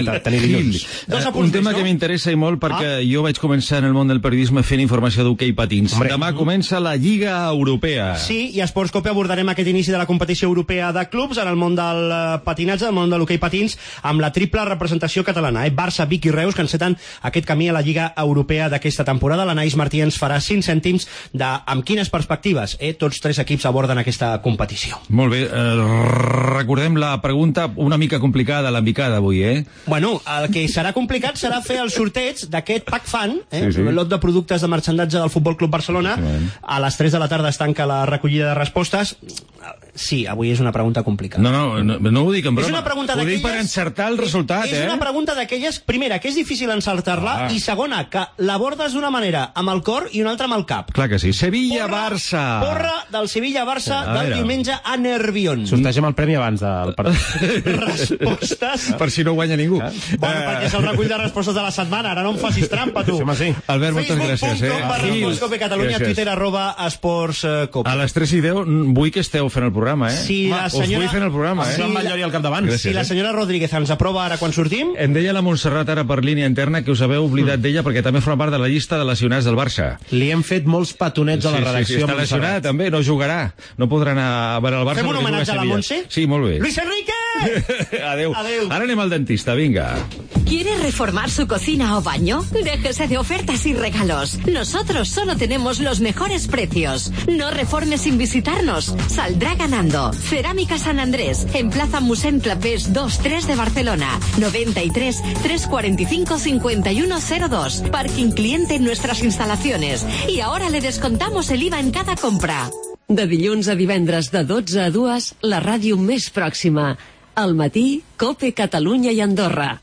Un tema que m'interessa i molt perquè jo vaig començar en el món del periodisme fent informació d'hoquei patins. Demà comença la Lliga Europea. Sí, i a Esports Cope abordarem aquest inici de la competició europea de clubs en el món del patinatge, el món de l'hoquei patins, amb la triple representació catalana, Barça, Vic i Reus, que enceten aquest camí a la Lliga Europea d'aquesta temporada. L'Anaïs Martí ens farà 5 cèntims amb quines perspectives tots 3 equips aborden aquesta competició. Molt bé, recordem la pregunta una mica complicada, l'embicada avui, Bueno, el que serà complicat serà fer el sorteig d'aquest Pack Fan, un lot de productes de marxandatge del Futbol Club Barcelona. A les 3 de la tarda es tanca la recollida de respostes. Sí, avui és una pregunta complicada. No ho dic en broma. És una pregunta ho dic per encertar el resultat, És una pregunta d'aquelles, primera, que és difícil encertar-la, i segona, que l'abordes d'una manera amb el cor i una altra amb el cap. Clar que sí. Sevilla-Barça. Porra del Sevilla-Barça del diumenge a Nervión. Sortegem el premi abans del partit. Respostes... Per si no guanya ningú. Bueno, perquè és el recull de respostes de la setmana. Ara no em facis trampa, tu. Sí. Albert, moltes gràcies. Facebook.com/Esports Catalunya, Twitter @EsportsCope. A les 3:10 vull que esteu fent el programa, eh? Si la senyora... Us vull fent el programa, eh? Si la senyora Rodríguez ens aprova ara quan sortim... Em deia la Montserrat ara per línia interna que us haveu oblidat d'ella perquè també forma part de la llista de lesionats del Barça. Li hem fet molts petonets a la redacció. Sí, està lesionada també, no jugarà. No podrà anar a veure el Barça. Fem un homenatge a la Montse? Sí, molt bé. Luis Enrique! Adeu. Ara anem al dentista, vinga. ¿Quiere reformar su cocina o baño? Déjese de ofertas y regalos. Nosotros solo tenemos los mejores precios. No reforme sin visitarnos. Saldrá ganando. Cerámica San Andrés, en Plaza Musén Clapés 2-3 de Barcelona. 93 345 5102. Parking cliente en nuestras instalaciones. Y ahora le descontamos el IVA en cada compra. De dilluns a divendres de 12 a 2, la ràdio més pròxima. Al matí, COPE Catalunya i Andorra.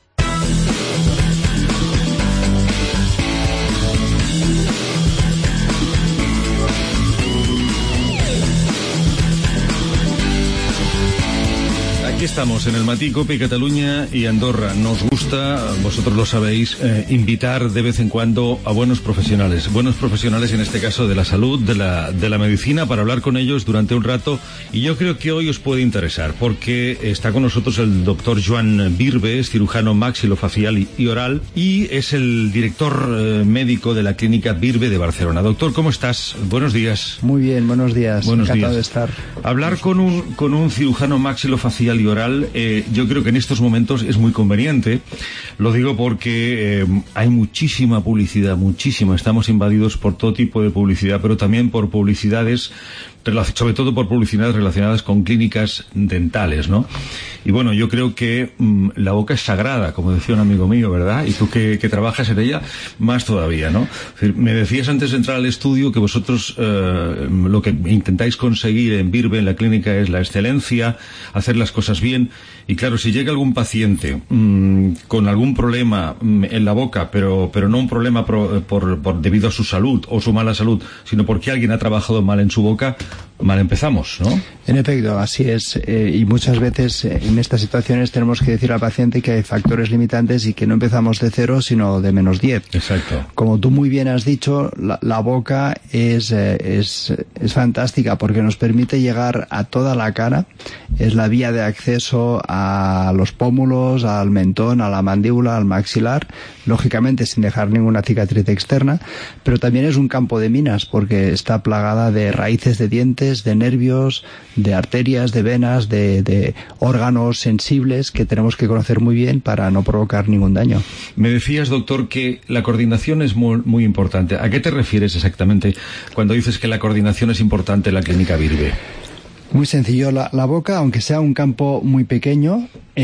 Aquí estamos, en el Matí COPE Cataluña y Andorra. Nos gusta, vosotros lo sabéis, invitar de vez en cuando a buenos profesionales en este caso de la salud, de la medicina, para hablar con ellos durante un rato. Y yo creo que hoy os puede interesar, porque está con nosotros el doctor Joan Birbe, es cirujano maxilofacial y oral, y es el director médico de la clínica Birbe de Barcelona. Doctor, ¿cómo estás? Buenos días. Muy bien, buenos días. Encantado de estar. Hablar con un cirujano maxilofacial y oral, yo creo que en estos momentos es muy conveniente. Lo digo porque hay muchísima publicidad, muchísima. Estamos invadidos por todo tipo de publicidad, pero también por publicidades, sobre todo por publicidades relacionadas con clínicas dentales, ¿no? Y bueno, yo creo que la boca es sagrada, como decía un amigo mío, ¿verdad? Y tú que trabajas en ella, más todavía, ¿no? Es decir, me decías antes de entrar al estudio que vosotros lo que intentáis conseguir en Birbe, en la clínica, es la excelencia, hacer las cosas bien. Y claro, si llega algún paciente con algún problema en la boca, pero no un problema debido a su salud o su mala salud, sino porque alguien ha trabajado mal en su boca, mal empezamos, ¿no? En efecto, así es. Y muchas veces en estas situaciones tenemos que decir al paciente que hay factores limitantes y que no empezamos de 0, sino de -10. Exacto. Como tú muy bien has dicho, la boca es fantástica porque nos permite llegar a toda la cara. Es la vía de acceso a los pómulos, al mentón, a la mandíbula, al maxilar, lógicamente sin dejar ninguna cicatriz externa, pero también es un campo de minas porque está plagada de raíces de dientes, de nervios, de arterias, de venas, de órganos sensibles que tenemos que conocer muy bien para no provocar ningún daño. Me decías, doctor, que la coordinación es muy, muy importante. ¿A qué te refieres exactamente cuando dices que la coordinación es importante en la clínica Birbe? Muy sencillo, la boca, aunque sea un campo muy pequeño,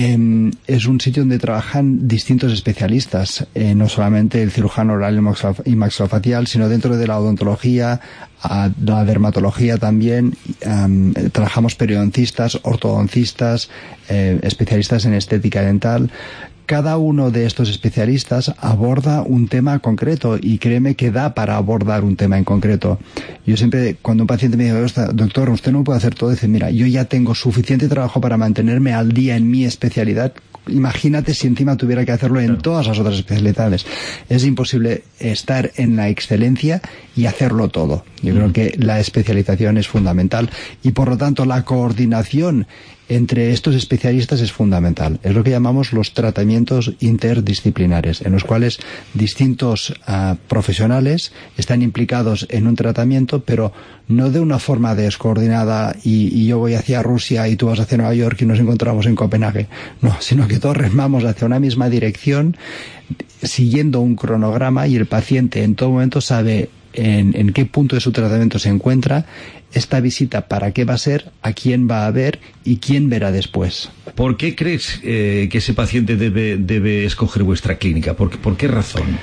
es un sitio donde trabajan distintos especialistas, no solamente el cirujano oral y maxilofacial, sino dentro de la odontología, la dermatología también, trabajamos periodoncistas, ortodoncistas, especialistas en estética dental. Cada uno de estos especialistas aborda un tema concreto y créeme que da para abordar un tema en concreto. Yo siempre, cuando un paciente me dice, doctor, usted no puede hacer todo, dice, mira, yo ya tengo suficiente trabajo para mantenerme al día en mi especialidad. Imagínate si encima tuviera que hacerlo en todas las otras especialidades. Es imposible estar en la excelencia y hacerlo todo. Yo creo que la especialización es fundamental y por lo tanto la coordinación entre estos especialistas es fundamental. Es lo que llamamos los tratamientos interdisciplinares, en los cuales distintos profesionales están implicados en un tratamiento, pero no de una forma descoordinada y yo voy hacia Rusia y tú vas hacia Nueva York y nos encontramos en Copenhague. No, sino que todos remamos hacia una misma dirección, siguiendo un cronograma y el paciente en todo momento sabe en qué punto de su tratamiento se encuentra, esta visita para qué va a ser, a quién va a ver y quién verá después. ¿Por qué crees que ese paciente debe escoger vuestra clínica? ¿Por qué razón?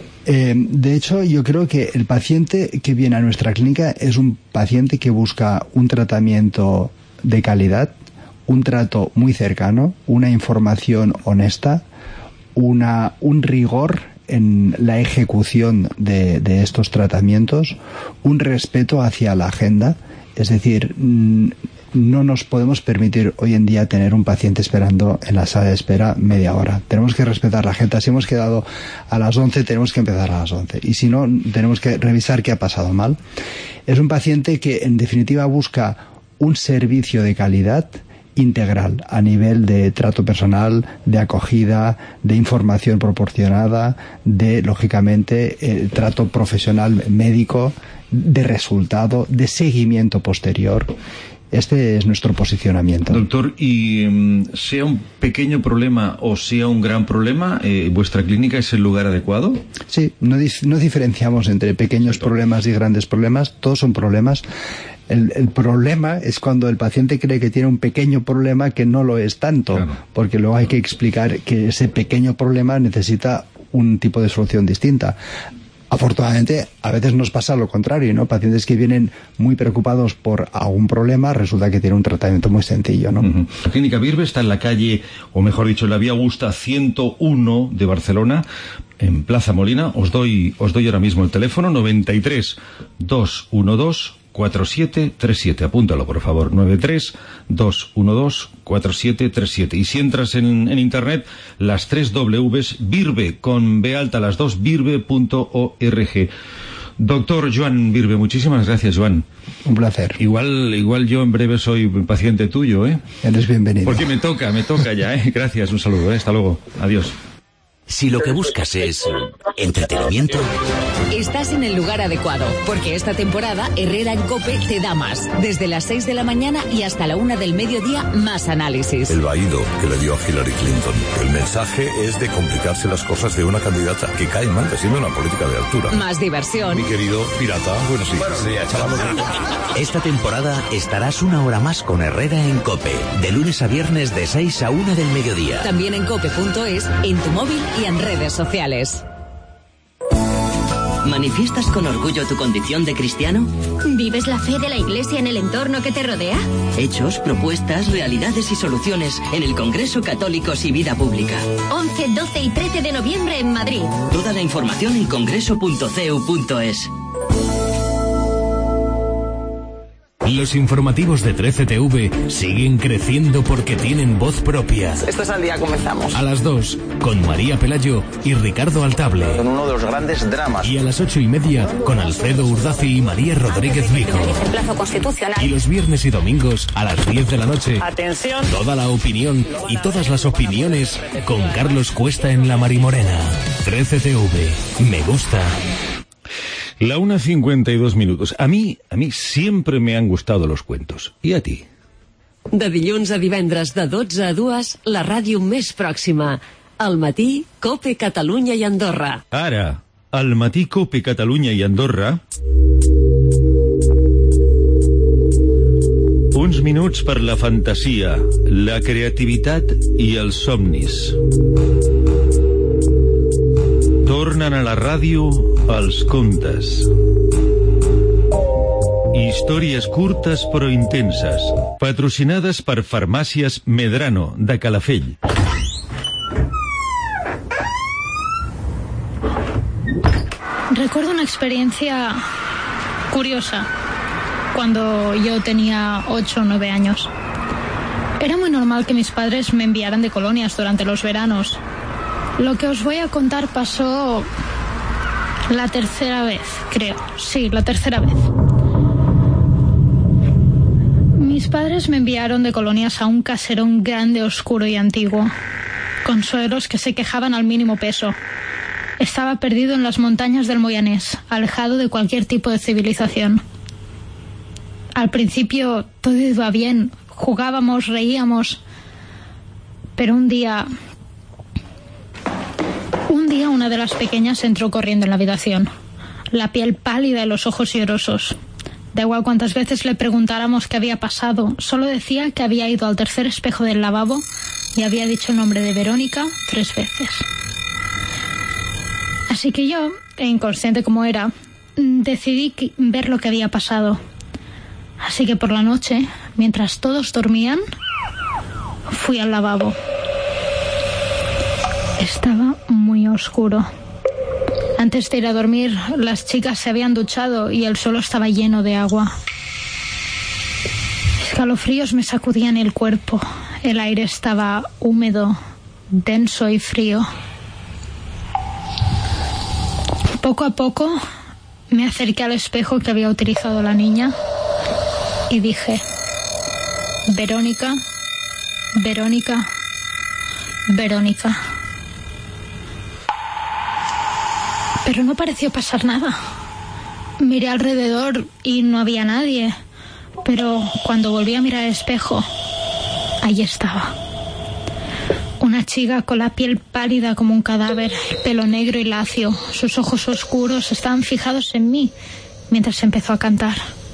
De hecho, yo creo que el paciente que viene a nuestra clínica es un paciente que busca un tratamiento de calidad, un trato muy cercano, una información honesta, un rigor en la ejecución de estos tratamientos, un respeto hacia la agenda. Es decir, no nos podemos permitir hoy en día tener un paciente esperando en la sala de espera media hora. Tenemos que respetar la agenda. Si hemos quedado a las 11, tenemos que empezar a las 11. Y si no, tenemos que revisar qué ha pasado mal. Es un paciente que, en definitiva, busca un servicio de calidad integral a nivel de trato personal, de acogida, de información proporcionada, de, lógicamente, trato profesional médico, de resultado, de seguimiento posterior. Este es nuestro posicionamiento. Doctor, y sea un pequeño problema o sea un gran problema, ¿vuestra clínica es el lugar adecuado? Sí, no diferenciamos entre pequeños problemas y grandes problemas, todos son problemas. El problema es cuando el paciente cree que tiene un pequeño problema que no lo es tanto, claro, porque luego hay que explicar que ese pequeño problema necesita un tipo de solución distinta. Afortunadamente, a veces nos pasa lo contrario, ¿no? Pacientes que vienen muy preocupados por algún problema, resulta que tienen un tratamiento muy sencillo, ¿no? La Clínica Birbe está en la calle, o mejor dicho, en la Vía Augusta 101 de Barcelona, en Plaza Molina. Os doy ahora mismo el teléfono, 93 212 4737, apúntalo por favor, 93-212-4737. Y si entras en internet, las 3 Ws, Birbe, con B alta, las 2, birbe.org. Doctor Joan Birbe, muchísimas gracias, Joan. Un placer. Igual yo en breve soy paciente tuyo, ¿eh? Eres bienvenido. Porque me toca ya, ¿eh? Gracias, un saludo, hasta luego, adiós. Si lo que buscas es entretenimiento, estás en el lugar adecuado, porque esta temporada Herrera en COPE te da más. Desde las 6 de la mañana y hasta la 1 del mediodía, más análisis. El vaído que le dio a Hillary Clinton. El mensaje es de complicarse las cosas de una candidata que cae mal, siendo una política de altura. Más diversión. Mi querido pirata, buenos días, chavales. Esta temporada estarás una hora más con Herrera en COPE, de lunes a viernes de 6 a 1 del mediodía. También en cope.es, en tu móvil y en redes sociales. ¿Manifiestas con orgullo tu condición de cristiano? ¿Vives la fe de la Iglesia en el entorno que te rodea? Hechos, propuestas, realidades y soluciones en el Congreso Católicos y Vida Pública. 11, 12 y 13 de noviembre en Madrid. Toda la información en congreso.cu.es. Los informativos de 13TV siguen creciendo porque tienen voz propia. Estás al día, comenzamos. A las 2, con María Pelayo y Ricardo Altable. Con uno de los grandes dramas. Y a las 8:30, con Alfredo Urdazi y María Rodríguez Vico. El plazo constitucional. Y los viernes y domingos, a las 10 de la noche. Atención. Toda la opinión y todas las opiniones con Carlos Cuesta en La Marimorena. 13TV. Me gusta. La 1:52. A mí siempre me han gustado los cuentos. ¿Y a ti? De dilluns a divendres de 12 a 2, la ràdio més pròxima. Al matí, COPE Catalunya i Andorra. Ara, al matí COPE Catalunya i Andorra, uns minuts per la fantasia, la creativitat i els somnis. Tornen a la ràdio els contes. Històries curtes però intenses, patrocinades per Farmàcies Medrano, de Calafell. Recuerdo una experiencia curiosa cuando yo tenía 8 o 9 años. Era muy normal que mis padres me enviaran de colonias durante los veranos. Lo que os voy a contar pasó la tercera vez, creo. Sí, la tercera vez. Mis padres me enviaron de colonias a un caserón grande, oscuro y antiguo, con suegros que se quejaban al mínimo peso. Estaba perdido en las montañas del Moianés, alejado de cualquier tipo de civilización. Al principio todo iba bien, jugábamos, reíamos, pero un día una de las pequeñas entró corriendo en la habitación, la piel pálida y los ojos llorosos. Da igual cuántas veces le preguntáramos qué había pasado, solo decía que había ido al tercer espejo del lavabo y había dicho el nombre de Verónica 3 veces. Así que yo, inconsciente como era, decidí ver lo que había pasado. Así que por la noche mientras todos dormían, fui al lavabo. Estaba muy oscuro. Antes de ir a dormir, las chicas se habían duchado y el suelo estaba lleno de agua. Escalofríos me sacudían el cuerpo. El aire estaba húmedo, denso y frío. Poco a poco me acerqué al espejo que había utilizado la niña y dije: Verónica, Verónica, Verónica. Pero no pareció pasar nada. Miré alrededor y no había nadie. Pero cuando volví a mirar el espejo, ahí estaba. Una chica con la piel pálida como un cadáver, el pelo negro y lacio. Sus ojos oscuros estaban fijados en mí mientras empezó a cantar.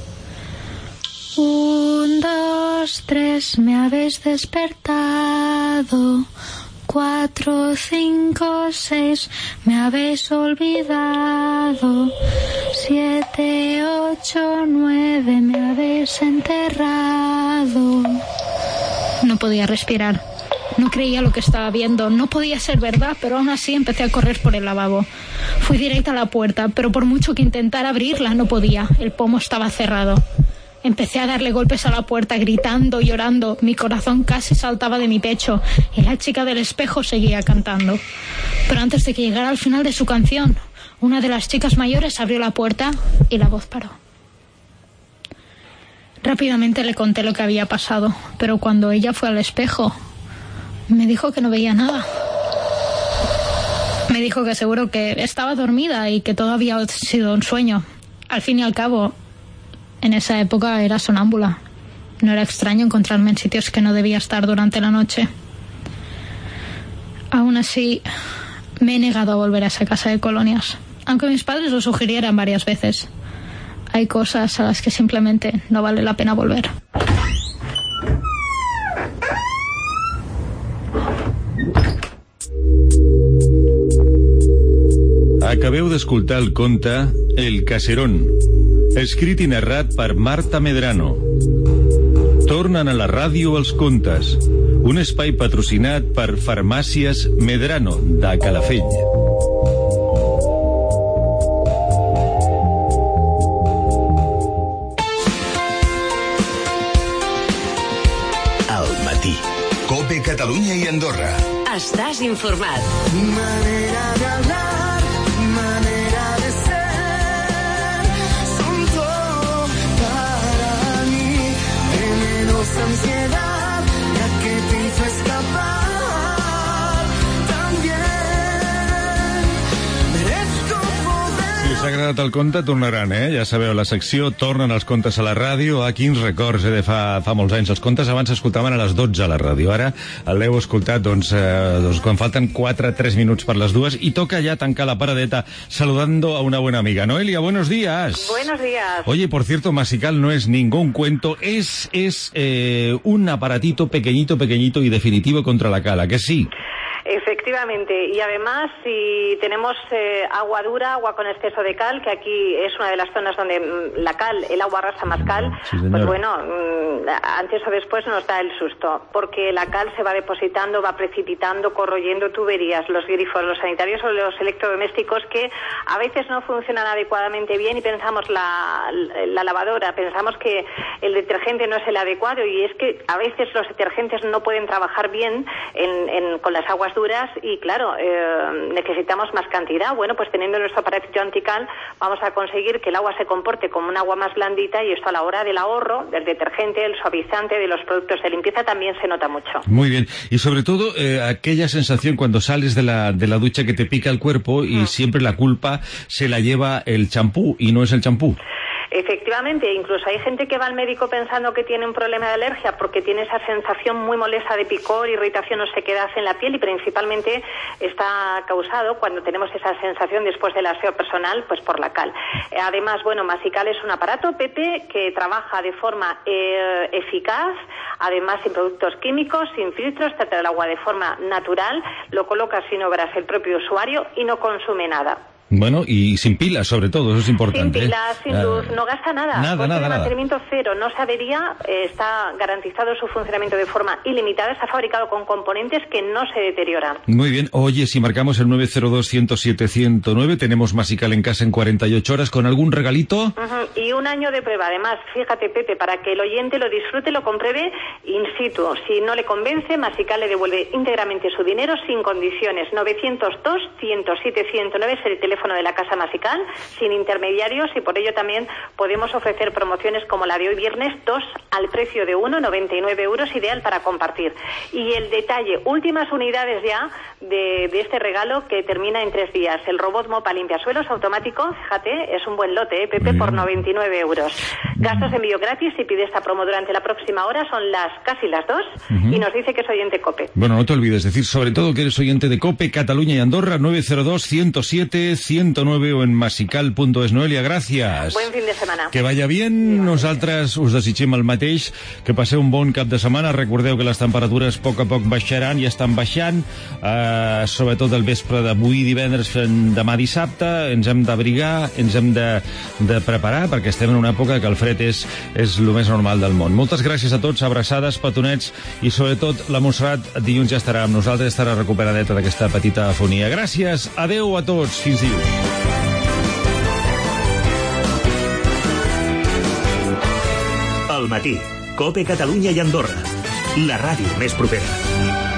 1, 2, 3, me habéis despertado. 4, 5, 6, me habéis olvidado. 7, 8, 9, me habéis enterrado. No podía respirar. No creía lo que estaba viendo. No podía ser verdad, pero aún así empecé a correr por el lavabo. Fui directa a la puerta, pero por mucho que intentara abrirla, no podía. El pomo estaba cerrado. Empecé a darle golpes a la puerta, gritando, llorando. Mi corazón casi saltaba de mi pecho y la chica del espejo seguía cantando. Pero antes de que llegara al final de su canción, una de las chicas mayores abrió la puerta y la voz paró. Rápidamente le conté lo que había pasado, pero cuando ella fue al espejo, me dijo que no veía nada. Me dijo que seguro que estaba dormida y que todo había sido un sueño. Al fin y al cabo, en esa época era sonámbula. No era extraño encontrarme en sitios que no debía estar durante la noche. Aún así, me he negado a volver a esa casa de colonias, aunque mis padres lo sugirieran varias veces. Hay cosas a las que simplemente no vale la pena volver. Acabeu d'escoltar el conte El Caserón, escrit i narrat per Marta Medrano. Tornen a la ràdio els contes, un espai patrocinat per Farmàcies Medrano, de Calafell. Al matí. COPE Catalunya i Andorra. Estàs informat. Manera de hablar, manera de ser, son todo para mí. De menos ansiedad, la que te hizo escapar. También merezco poder. Si us ha agradat el conte, tornaran, Ja sabeu, la secció Tornen els contes a la ràdio. Quins records, de fa molts anys. Els contes abans s'escoltaven a les 12 a la ràdio. Ara l'heu escoltat, doncs quan falten 3 minuts per les 2, i toca ja tancar la paradeta saludando a una buena amiga. Noelia, buenos días. Buenos días. Oye, por cierto, Masical no es ningún cuento, es un aparatito pequeñito y definitivo contra la cal, ¿a que sí? Efectivamente, y además si tenemos agua dura, agua con exceso de cal, que aquí es una de las zonas donde la cal, el agua arrasa más cal, sí, pues bueno, antes o después nos da el susto, porque la cal se va depositando, va precipitando, corroyendo tuberías, los grifos, los sanitarios o los electrodomésticos que a veces no funcionan adecuadamente bien y pensamos la lavadora, pensamos que el detergente no es el adecuado, y es que a veces los detergentes no pueden trabajar bien con las aguas duras y claro, necesitamos más cantidad. Bueno, pues teniendo nuestro aparatito antical vamos a conseguir que el agua se comporte como un agua más blandita, y esto a la hora del ahorro del detergente, el suavizante, de los productos de limpieza también se nota mucho. Muy bien, y sobre todo aquella sensación cuando sales de la ducha que te pica el cuerpo y siempre la culpa se la lleva el champú y no es el champú. Efectivamente, incluso hay gente que va al médico pensando que tiene un problema de alergia porque tiene esa sensación muy molesta de picor, irritación o sequedad en la piel, y principalmente está causado cuando tenemos esa sensación después del aseo personal, pues por la cal. Además, bueno, Masical es un aparato, Pepe, que trabaja de forma eficaz, además sin productos químicos, sin filtros, trata el agua de forma natural, lo coloca sin obras el propio usuario y no consume nada. Bueno, y sin pilas, sobre todo, eso es importante. Sin pilas, sin luz, no gasta nada. Nada. Mantenimiento cero, no se avería, está garantizado su funcionamiento de forma ilimitada, está fabricado con componentes que no se deterioran. Muy bien. Oye, si marcamos el 902-107-109, tenemos Masical en casa en 48 horas, ¿con algún regalito? Y un año de prueba. Además, fíjate, Pepe, para que el oyente lo disfrute, lo compruebe in situ. Si no le convence, Masical le devuelve íntegramente su dinero sin condiciones. 902-107-109 es el teléfono de la casa Masical, sin intermediarios, y por ello también podemos ofrecer promociones como la de hoy viernes, 2 al precio de 1, 99 euros, ideal para compartir. Y el detalle, últimas unidades ya de este regalo que termina en 3 días. El robot Mopa limpiasuelos automático, fíjate, es un buen lote, Pepe, por 99 euros. Gastos de envío gratis si pide esta promo durante la próxima hora, son casi las 2, y nos dice que es oyente COPE. Bueno, no te olvides decir sobre todo que eres oyente de COPE, Cataluña y Andorra, 902-107-109 o en masical.es. Noelia, gràcies. Buen fin de semana. Que vaya bien. Nosaltres us desitgem el mateix, que passeu un bon cap de setmana. Recordeu que les temperatures a poc baixaran, ja estan baixant, sobretot el vespre d'avui divendres fins demà dissabte. Ens hem d'abrigar, ens hem de preparar, perquè estem en una època que el fred és el més normal del món. Moltes gràcies a tots, abraçades, petonets, i sobretot la Montserrat dilluns ja estarà amb nosaltres, estarà recuperadeta d'aquesta petita afonia. Gràcies, adeu a tots, fins dilluns. Al matí, COPE Catalunya i Andorra, la ràdio més propera.